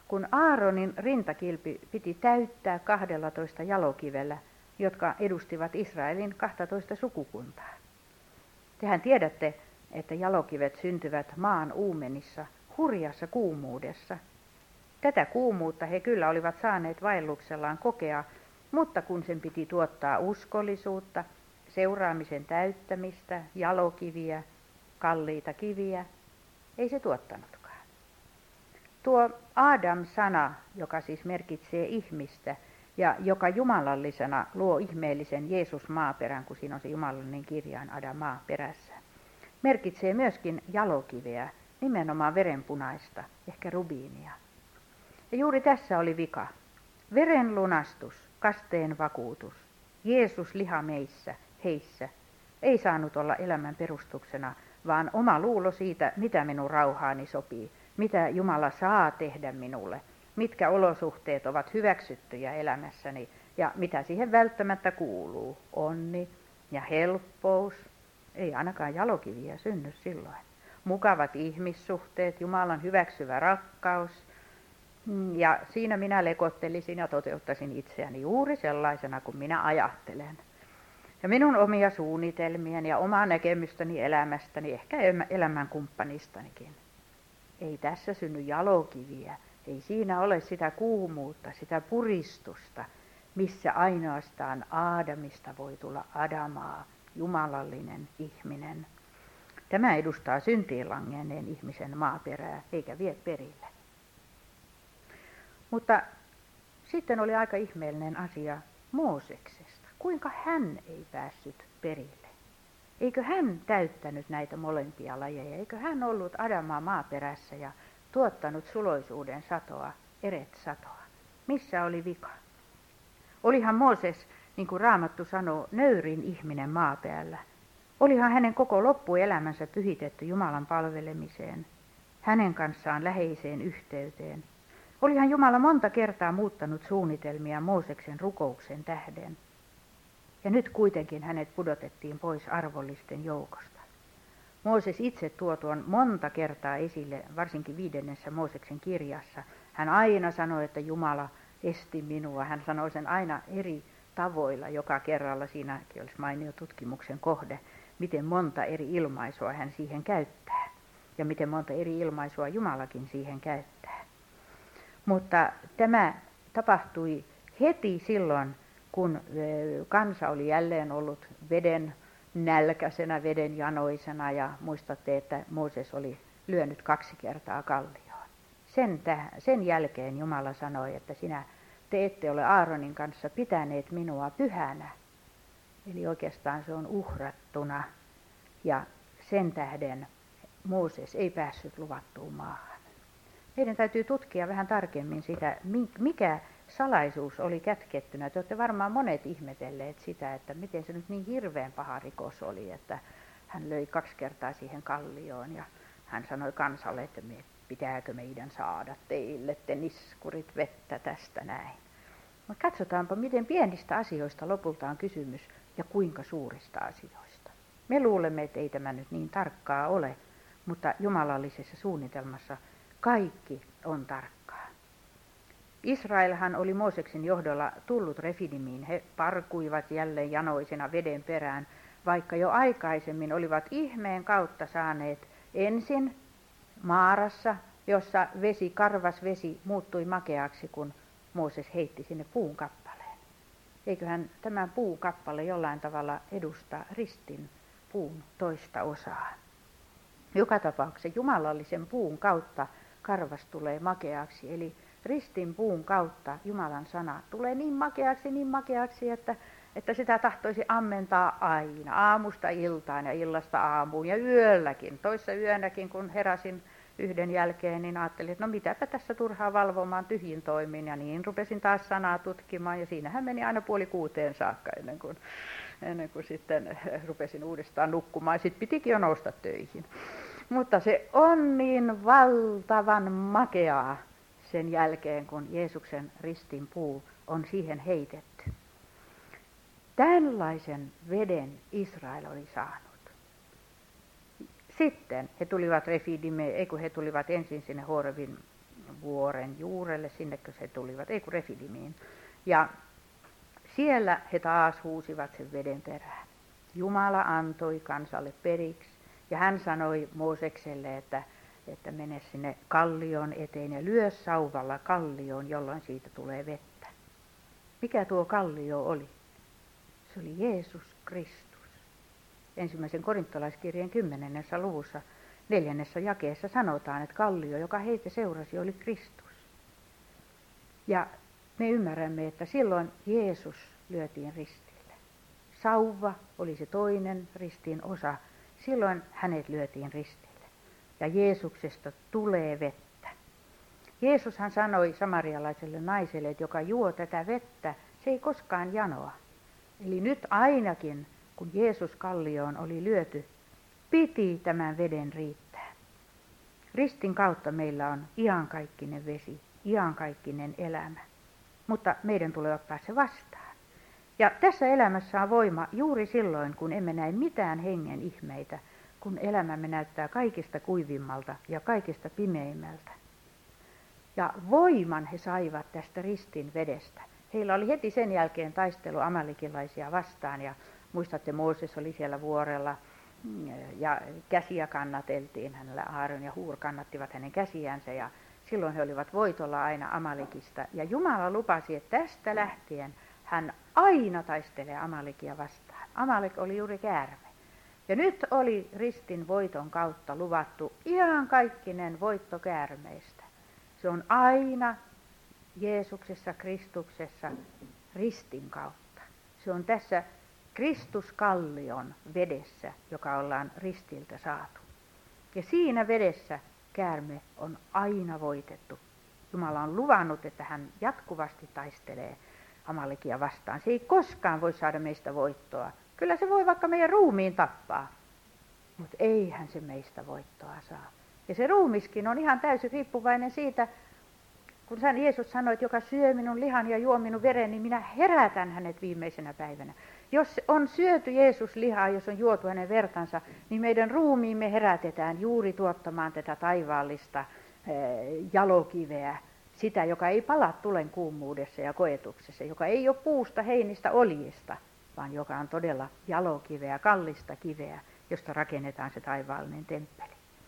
kun Aaronin rintakilpi piti täyttää 12 jalokivellä, jotka edustivat Israelin 12 sukukuntaa. Tehän tiedätte, että jalokivet syntyvät maan uumenissa hurjassa kuumuudessa. Tätä kuumuutta he kyllä olivat saaneet vaelluksellaan kokea, mutta kun sen piti tuottaa uskollisuutta, seuraamisen täyttämistä, jalokiviä, kalliita kiviä, ei se tuottanutkaan. Tuo Adam-sana, joka siis merkitsee ihmistä ja joka jumalallisena luo ihmeellisen Jeesus-maaperän, kun siinä on se jumalallinen kirjain Adamaa perässä, merkitsee myöskin jalokiveä, nimenomaan verenpunaista, ehkä rubiinia. Ja juuri tässä oli vika. Veren lunastus, kasteen vakuutus, Jeesus liha meissä, heissä, ei saanut olla elämän perustuksena, vaan oma luulo siitä, mitä minun rauhaani sopii, mitä Jumala saa tehdä minulle, mitkä olosuhteet ovat hyväksyttyjä elämässäni ja mitä siihen välttämättä kuuluu, onni ja helppous. Ei ainakaan jalokiviä synny silloin. Mukavat ihmissuhteet, Jumalan hyväksyvä rakkaus. Ja siinä minä lekottelisin ja toteuttaisin itseäni juuri sellaisena kuin minä ajattelen. Ja minun omia suunnitelmieni ja omaa näkemystäni elämästäni, ehkä elämänkumppanistanikin. Ei tässä synny jalokiviä, ei siinä ole sitä kuumuutta, sitä puristusta, missä ainoastaan Aadamista voi tulla Adamaa, jumalallinen ihminen. Tämä edustaa syntiin langenneen ihmisen maaperää, eikä vie perille. Mutta sitten oli aika ihmeellinen asia Mooseksesta. Kuinka hän ei päässyt perille? Eikö hän täyttänyt näitä molempia lajeja? Eikö hän ollut Adamaa maaperässä ja tuottanut suloisuuden satoa, eret-satoa? Missä oli vika? Olihan Mooses, niin kuin Raamattu sanoo, nöyrin ihminen maapäällä. Olihan hänen koko loppuelämänsä pyhitetty Jumalan palvelemiseen, hänen kanssaan läheiseen yhteyteen. Olihan Jumala monta kertaa muuttanut suunnitelmia Mooseksen rukouksen tähden. Ja nyt kuitenkin hänet pudotettiin pois arvollisten joukosta. Mooses itse tuo tuon monta kertaa esille, varsinkin 5. Mooseksen kirjassa. Hän aina sanoi, että Jumala esti minua. Hän sanoi sen aina eri tavoilla joka kerralla. Siinäkin olisi mainio tutkimuksen kohde, miten monta eri ilmaisua hän siihen käyttää. Ja miten monta eri ilmaisua Jumalakin siihen käyttää. Mutta tämä tapahtui heti silloin, kun kansa oli jälleen ollut veden nälkäisenä, veden janoisena, ja muistatte, että Mooses oli lyönyt 2 kertaa kallioon. Sen jälkeen Jumala sanoi, että te ette ole Aaronin kanssa pitäneet minua pyhänä. Eli oikeastaan se on uhrattuna, ja sen tähden Mooses ei päässyt luvattuun maahan. Meidän täytyy tutkia vähän tarkemmin sitä, mikä salaisuus oli kätkettynä. Te olette varmaan monet ihmetelleet sitä, että miten se nyt niin hirveän paha rikos oli, että hän löi 2 kertaa siihen kallioon ja hän sanoi kansalle, että pitääkö meidän saada teille te niskurit vettä tästä näin. Mutta katsotaanpa, miten pienistä asioista lopulta on kysymys ja kuinka suurista asioista. Me luulemme, että ei tämä nyt niin tarkkaa ole, mutta jumalallisessa suunnitelmassa kaikki on tarkkaa. Israelhan oli Mooseksen johdolla tullut Refidimiin. He parkuivat jälleen janoisina veden perään, vaikka jo aikaisemmin olivat ihmeen kautta saaneet ensin Maarassa, jossa karvas vesi muuttui makeaksi, kun Mooses heitti sinne puun kappaleen. Eiköhän tämä puukappale jollain tavalla edusta ristin puun toista osaa. Joka tapauksessa jumalallisen puun kautta karvas tulee makeaksi, eli ristin puun kautta Jumalan sana tulee niin makeaksi, että sitä tahtoisi ammentaa aina, aamusta iltaan ja illasta aamuun ja yölläkin. Toissa yönäkin, kun heräsin 1 jälkeen, niin ajattelin, että no mitäpä tässä turhaa valvomaan tyhjin toimin. Ja niin rupesin taas sanaa tutkimaan ja siinähän meni aina 5:30 saakka ennen kuin sitten rupesin uudestaan nukkumaan. Sitten pitikin jo nousta töihin. Mutta se on niin valtavan makeaa sen jälkeen, kun Jeesuksen ristin puu on siihen heitetty. Tällaisen veden Israel oli saanut. Sitten he tulivat he tulivat ensin sinne Horebin vuoren juurelle, sinnekö se tulivat, ei kun Refidimiin. Ja siellä he taas huusivat sen veden perään. Jumala antoi kansalle periksi ja hän sanoi Moosekselle, että mene sinne kallion eteen ja lyö sauvalla kallioon, jolloin siitä tulee vettä. Mikä tuo kallio oli? Se oli Jeesus Kristus. Ensimmäisen korintolaiskirjeen 10. luvussa 4. jakeessa sanotaan, että kallio, joka heitä seurasi, oli Kristus. Ja me ymmärrämme, että silloin Jeesus lyötiin ristille. Sauva oli se toinen ristin osa. Silloin hänet lyötiin ristille. Ja Jeesuksesta tulee vettä. Jeesushan sanoi samarialaiselle naiselle, että joka juo tätä vettä, se ei koskaan janoa. Eli nyt ainakin, kun Jeesus kallioon oli lyöty, piti tämän veden riittää. Ristin kautta meillä on iankaikkinen vesi, iankaikkinen elämä. Mutta meidän tulee ottaa se vastaan. Ja tässä elämässä on voima juuri silloin, kun emme näe mitään hengen ihmeitä, kun elämämme näyttää kaikista kuivimmalta ja kaikista pimeimmältä. Ja voiman he saivat tästä ristin vedestä. Heillä oli heti sen jälkeen taistelu amalekilaisia vastaan ja muistatte, Mooses oli siellä vuorella ja käsiä kannateltiin hänellä. Aaron ja Huur kannattivat hänen käsiänsä ja silloin he olivat voitolla aina Amalekista. Ja Jumala lupasi, että tästä lähtien hän aina taistelee Amalekia vastaan. Amalek oli juuri käärme. Ja nyt oli ristin voiton kautta luvattu ihan kaikkinen voitto käärmeistä. Se on aina Jeesuksessa, Kristuksessa, ristin kautta. Se on tässä Kristuskallion vedessä, joka ollaan ristiltä saatu. Ja siinä vedessä käärme on aina voitettu. Jumala on luvannut, että hän jatkuvasti taistelee Amalekia vastaan. Se ei koskaan voi saada meistä voittoa. Kyllä se voi vaikka meidän ruumiin tappaa, mutta eihän se meistä voittoa saa. Ja se ruumiskin on ihan täysin riippuvainen siitä, kun Jeesus sanoi, että joka syö minun lihan ja juo minun veren, niin minä herätän hänet viimeisenä päivänä. Jos on syöty Jeesus lihaa, jos on juotu hänen vertansa, niin meidän ruumiimme herätetään juuri tuottamaan tätä taivaallista jalokiveä, sitä, joka ei pala tulen kuumuudessa ja koetuksessa, joka ei ole puusta, heinistä, oljesta, vaan joka on todella jalokiveä, kallista kiveä, josta rakennetaan se taivaallinen temppeli.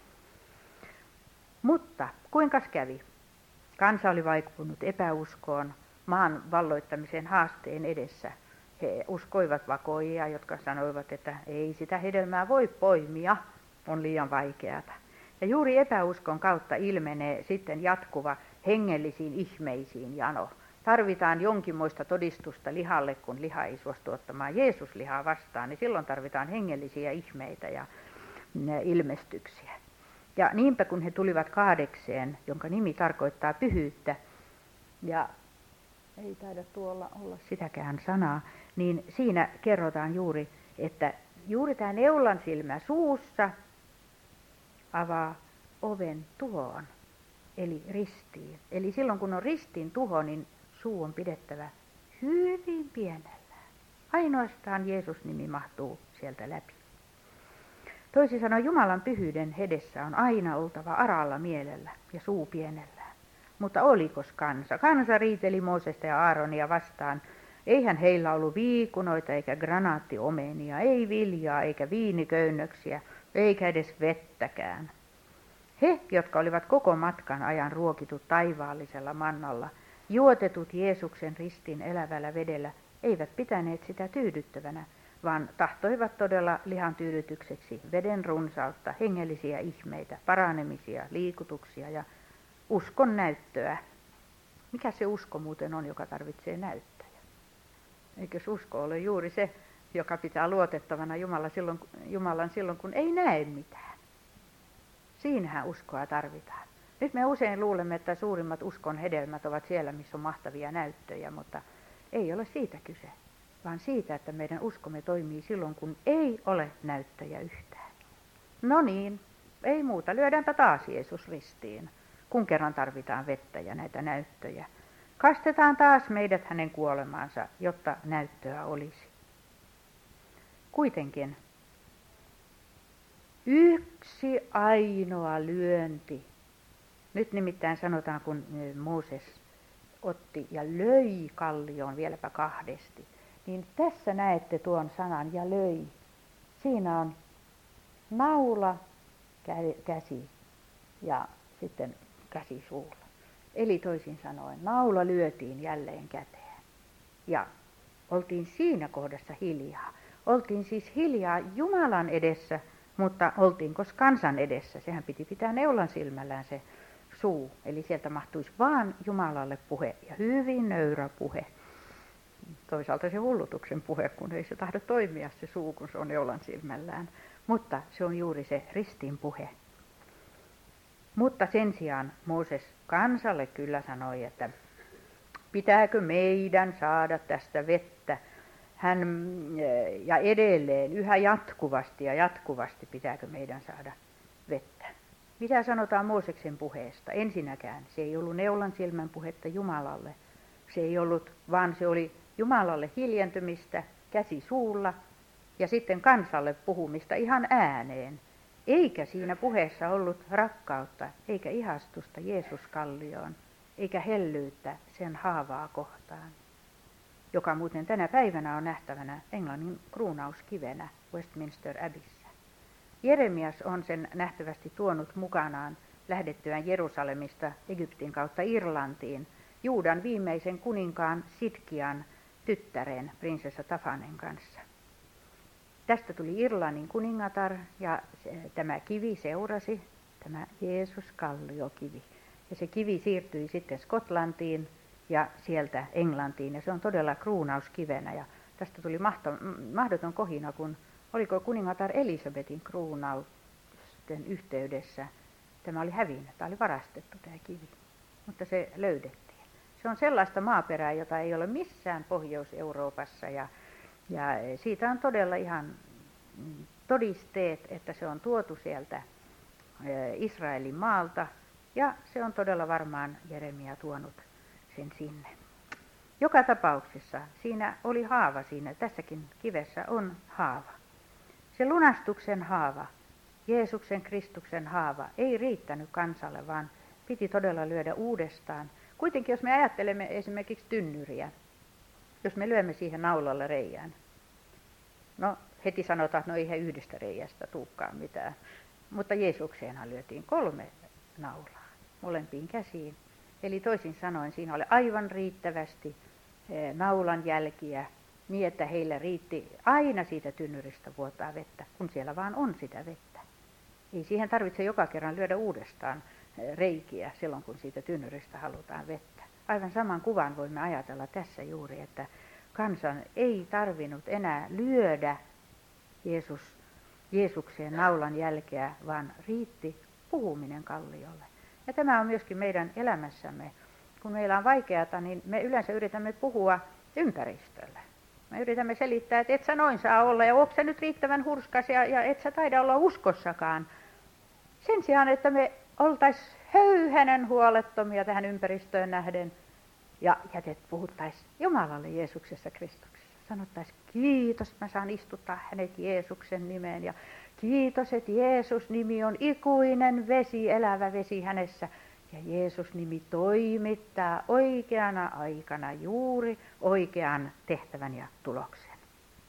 Mutta kuinka kävi? Kansa oli vaikuttunut epäuskoon maan valloittamisen haasteen edessä. He uskoivat vakoijia, jotka sanoivat, että ei sitä hedelmää voi poimia, on liian vaikeata. Ja juuri epäuskon kautta ilmenee sitten jatkuva hengellisiin ihmeisiin jano. Tarvitaan jonkinmoista todistusta lihalle, kun liha ei suostu ottamaan Jeesuslihaa vastaan, niin silloin tarvitaan hengellisiä ihmeitä ja ilmestyksiä. Ja niinpä kun he tulivat Kaadekseen, jonka nimi tarkoittaa pyhyyttä, ja ei taida tuolla olla sitäkään sanaa, niin siinä kerrotaan juuri, että juuri tämä neulan silmä suussa avaa oven tuhoon, eli ristiin. Eli silloin kun on ristin tuho, niin suu on pidettävä hyvin pienellä. Ainoastaan Jeesus-nimi mahtuu sieltä läpi. Toisin sanoen Jumalan pyhyyden edessä on aina oltava aralla mielellä ja suu pienellään. Mutta olikos kansa? Kansa riiteli Moosesta ja Aaronia vastaan. Eihän heillä ollut viikunoita eikä granaattiomenia, ei viljaa eikä viiniköynnöksiä, eikä edes vettäkään. He, jotka olivat koko matkan ajan ruokitut taivaallisella mannalla, juotetut Jeesuksen ristin elävällä vedellä, eivät pitäneet sitä tyydyttävänä, vaan tahtoivat todella lihan tyydytykseksi veden runsautta, hengellisiä ihmeitä, paranemisia, liikutuksia ja uskon näyttöä. Mikä se usko muuten on, joka tarvitsee näyttöjä? Eikös usko ole juuri se, joka pitää luotettavana Jumalan silloin, kun ei näe mitään? Siinähän uskoa tarvitaan. Nyt me usein luulemme, että suurimmat uskon hedelmät ovat siellä, missä on mahtavia näyttöjä, mutta ei ole siitä kyse, vaan siitä, että meidän uskomme toimii silloin, kun ei ole näyttöjä yhtään. No niin, ei muuta, lyödäänpä taas Jeesus ristiin, kun kerran tarvitaan vettä ja näitä näyttöjä. Kastetaan taas meidät hänen kuolemaansa, jotta näyttöä olisi. Kuitenkin yksi ainoa lyönti Nyt nimittäin sanotaan, kun Mooses otti ja löi kallioon vieläpä kahdesti, niin tässä näette tuon sanan ja löi. Siinä on naula, käsi ja sitten käsi suulla. Eli toisin sanoen, naula lyötiin jälleen käteen. Ja oltiin siinä kohdassa hiljaa. Oltiin siis hiljaa Jumalan edessä, mutta oltiinko kansan edessä? Sehän piti pitää neulan silmällään se suu. Eli sieltä mahtuisi vaan Jumalalle puhe ja hyvin nöyrä puhe. Toisaalta se hullutuksen puhe, kun ei se tahdo toimia se suu, kun se on neulan silmällään. Mutta se on juuri se ristin puhe. Mutta sen sijaan Mooses kansalle kyllä sanoi, että pitääkö meidän saada tästä vettä. Ja edelleen yhä jatkuvasti pitääkö meidän saada vettä. Mitä sanotaan Mooseksen puheesta? Ensinnäkään se ei ollut neulan silmän puhetta Jumalalle. Se ei ollut, vaan se oli Jumalalle hiljentymistä käsi suulla ja sitten kansalle puhumista ihan ääneen. Eikä siinä puheessa ollut rakkautta eikä ihastusta Jeesuskallioon eikä hellyyttä sen haavaa kohtaan, joka muuten tänä päivänä on nähtävänä Englannin kruunauskivenä Westminster Abbeyssä. Jeremias on sen nähtävästi tuonut mukanaan lähdettyään Jerusalemista Egyptin kautta Irlantiin Juudan viimeisen kuninkaan Sidkian tyttären prinsessa Tafanen kanssa. Tästä tuli Irlannin kuningatar ja tämä kivi seurasi, tämä Jeesus-kalliokivi. Ja se kivi siirtyi sitten Skotlantiin ja sieltä Englantiin ja se on todella kruunauskivenä. Ja tästä tuli mahdoton kohina, kun oliko kuningatar Elisabetin kruunausten yhteydessä. Tämä oli hävinnyt, tämä oli varastettu tämä kivi, mutta se löydettiin. Se on sellaista maaperää, jota ei ole missään Pohjois-Euroopassa ja siitä on todella ihan todisteet, että se on tuotu sieltä Israelin maalta ja se on todella varmaan Jeremia tuonut sen sinne. Joka tapauksessa siinä oli haava siinä, tässäkin kivessä on haava. Se lunastuksen haava, Jeesuksen Kristuksen haava ei riittänyt kansalle, vaan piti todella lyödä uudestaan. Kuitenkin jos me ajattelemme esimerkiksi tynnyriä, jos me lyömme siihen naulalle reijään, no heti sanotaan, että no ei he yhdestä reiästä tulekaan mitään. Mutta Jeesukseenhan lyötiin 3 naulaa molempiin käsiin. Eli toisin sanoen siinä oli aivan riittävästi naulan jälkiä niin, että heillä riitti aina siitä tynnyristä vuotaa vettä, kun siellä vaan on sitä vettä. Ei siihen tarvitse joka kerran lyödä uudestaan reikiä silloin, kun siitä tynnyristä halutaan vettä. Aivan saman kuvan voimme ajatella tässä juuri, että kansan ei tarvinnut enää lyödä Jeesukseen naulan jälkeä, vaan riitti puhuminen kalliolle. Ja tämä on myöskin meidän elämässämme. Kun meillä on vaikeata, niin me yleensä yritämme puhua ympäristölle. Me yritämme selittää, että et sä noin saa olla ja onko sä nyt riittävän hurskas ja et sä taida olla uskossakaan. Sen sijaan, että me oltaisiin höyhänen huolettomia tähän ympäristöön nähden ja puhuttaisiin Jumalalle Jeesuksessa Kristuksessa. Sanottaisiin kiitos, mä saan istuttaa hänet Jeesuksen nimeen ja kiitos, että Jeesus-nimi on ikuinen vesi, elävä vesi hänessä. Ja Jeesus-nimi toimittaa oikeana aikana juuri oikean tehtävän ja tuloksen.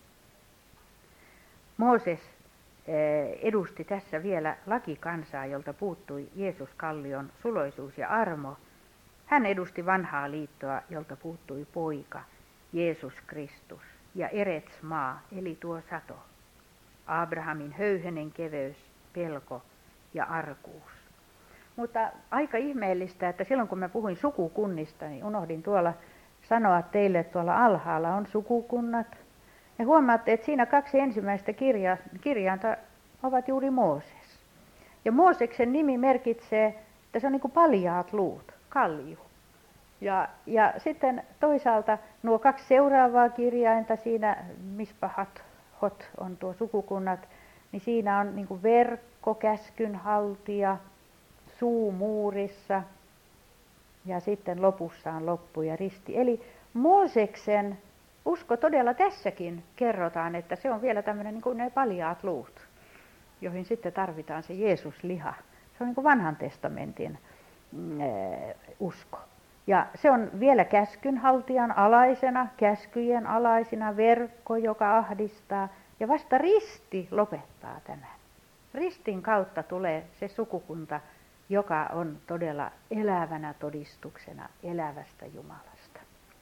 Mooses edusti tässä vielä lakikansaa, jolta puuttui Jeesus-kallion suloisuus ja armo. Hän edusti vanhaa liittoa, jolta puuttui poika, Jeesus Kristus, ja Erets-maa, eli tuo sato. Abrahamin höyhenen keveys, pelko ja arkuus. Mutta aika ihmeellistä, että silloin kun mä puhuin sukukunnista, niin unohdin tuolla sanoa teille, että tuolla alhaalla on sukukunnat. Ja huomaatte, että siinä 2 ensimmäistä kirjainta ovat juuri Mooses. Ja Mooseksen nimi merkitsee, että se on niin kuin paljaat luut, kallio. Ja sitten toisaalta nuo 2 seuraavaa kirjainta siinä, Mispahat, Hot on tuo sukukunnat, niin siinä on niin kuin verkko, käskynhaltija, suu muurissa ja sitten lopussa on loppu ja risti. Eli Mooseksen usko todella tässäkin kerrotaan, että se on vielä tämmöinen niin kuin ne paljaat luut, joihin sitten tarvitaan se Jeesusliha. Se on niin kuin vanhan testamentin usko. Ja se on vielä käskynhaltijan alaisena, käskyjen alaisena verkko, joka ahdistaa. Ja vasta risti lopettaa tämän. Ristin kautta tulee se sukukunta, joka on todella elävänä todistuksena elävästä Jumalasta.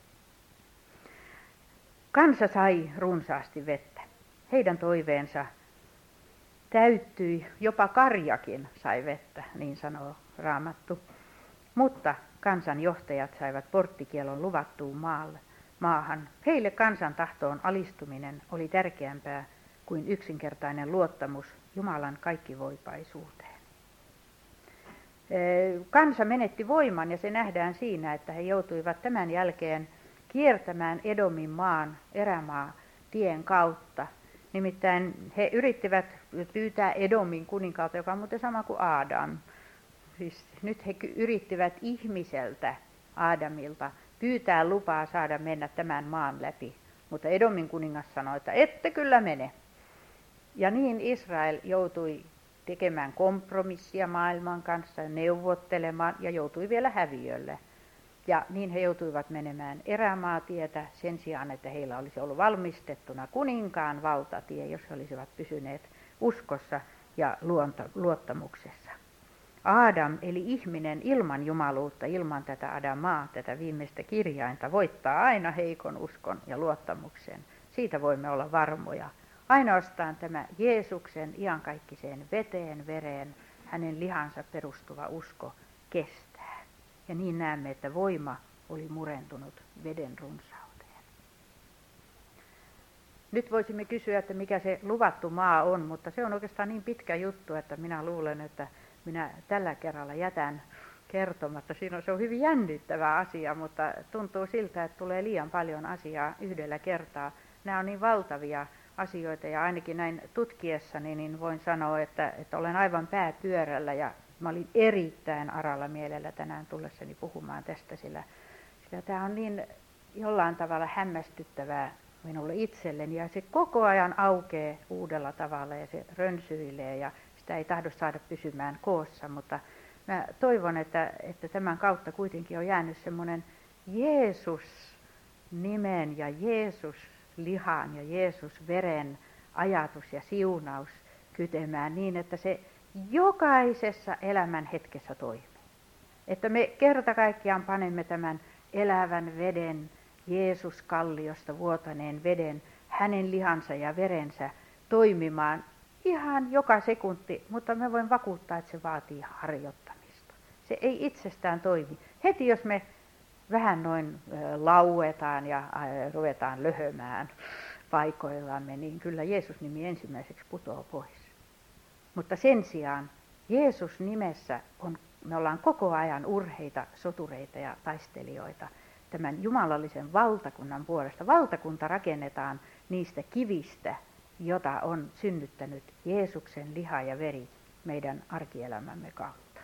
Kansa sai runsaasti vettä. Heidän toiveensa täyttyi, jopa karjakin sai vettä, niin sanoo Raamattu. Mutta kansan johtajat saivat porttikielon luvattuun maahan. Heille kansan tahtoon alistuminen oli tärkeämpää kuin yksinkertainen luottamus Jumalan kaikkivoipaisuuteen. Kansa menetti voiman ja se nähdään siinä, että he joutuivat tämän jälkeen kiertämään Edomin maan erämaatien kautta. Nimittäin he yrittivät pyytää Edomin kuninkaalta, joka on muuten sama kuin Adam. Siis nyt he yrittivät ihmiseltä, Aadamilta, pyytää lupaa saada mennä tämän maan läpi. Mutta Edomin kuningas sanoi, että ette kyllä mene. Ja niin Israel joutui tekemään kompromissia maailman kanssa, neuvottelemaan ja joutui vielä häviölle. Ja niin he joutuivat menemään erämaatietä sen sijaan, että heillä olisi ollut valmistettuna kuninkaan valtatie, jos he olisivat pysyneet uskossa ja luottamuksessa. Aadam eli ihminen ilman jumaluutta, ilman tätä Adamaa, tätä viimeistä kirjainta, voittaa aina heikon uskon ja luottamuksen. Siitä voimme olla varmoja. Ainoastaan tämä Jeesuksen iankaikkiseen veteen, vereen, hänen lihansa perustuva usko kestää. Ja niin näemme, että voima oli murentunut veden runsauteen. Nyt voisimme kysyä, että mikä se luvattu maa on, mutta se on oikeastaan niin pitkä juttu, että minä luulen, että minä tällä kerralla jätän kertomatta. Se on hyvin jännittävä asia, mutta tuntuu siltä, että tulee liian paljon asiaa yhdellä kertaa. Nämä on niin valtavia asioita ja ainakin näin tutkiessani niin voin sanoa, että olen aivan pääpyörällä ja mä olin erittäin aralla mielellä tänään tullessani puhumaan tästä, sillä tämä on niin jollain tavalla hämmästyttävää minulle itselleni ja se koko ajan aukeaa uudella tavalla ja se rönsyilee ja sitä ei tahdo saada pysymään koossa, mutta mä toivon, että tämän kautta kuitenkin on jäänyt semmoinen Jeesus-nimen ja Jeesus-lihan ja Jeesus-veren ajatus ja siunaus kytemään niin, että se jokaisessa elämän hetkessä toimii. Että me kerta kaikkiaan panemme tämän elävän veden, Jeesus-kalliosta vuotaneen veden, hänen lihansa ja verensä toimimaan ihan joka sekunti, mutta mä voin vakuuttaa, että se vaatii harjoittamista. Se ei itsestään toimi. Heti jos me vähän noin lauetaan ja ruvetaan löhömään paikoillamme, niin kyllä Jeesus-nimi ensimmäiseksi putoaa pois. Mutta sen sijaan Jeesus-nimessä me ollaan koko ajan urheita, sotureita ja taistelijoita tämän jumalallisen valtakunnan puolesta. Valtakunta rakennetaan niistä kivistä, jota on synnyttänyt Jeesuksen liha ja veri meidän arkielämämme kautta.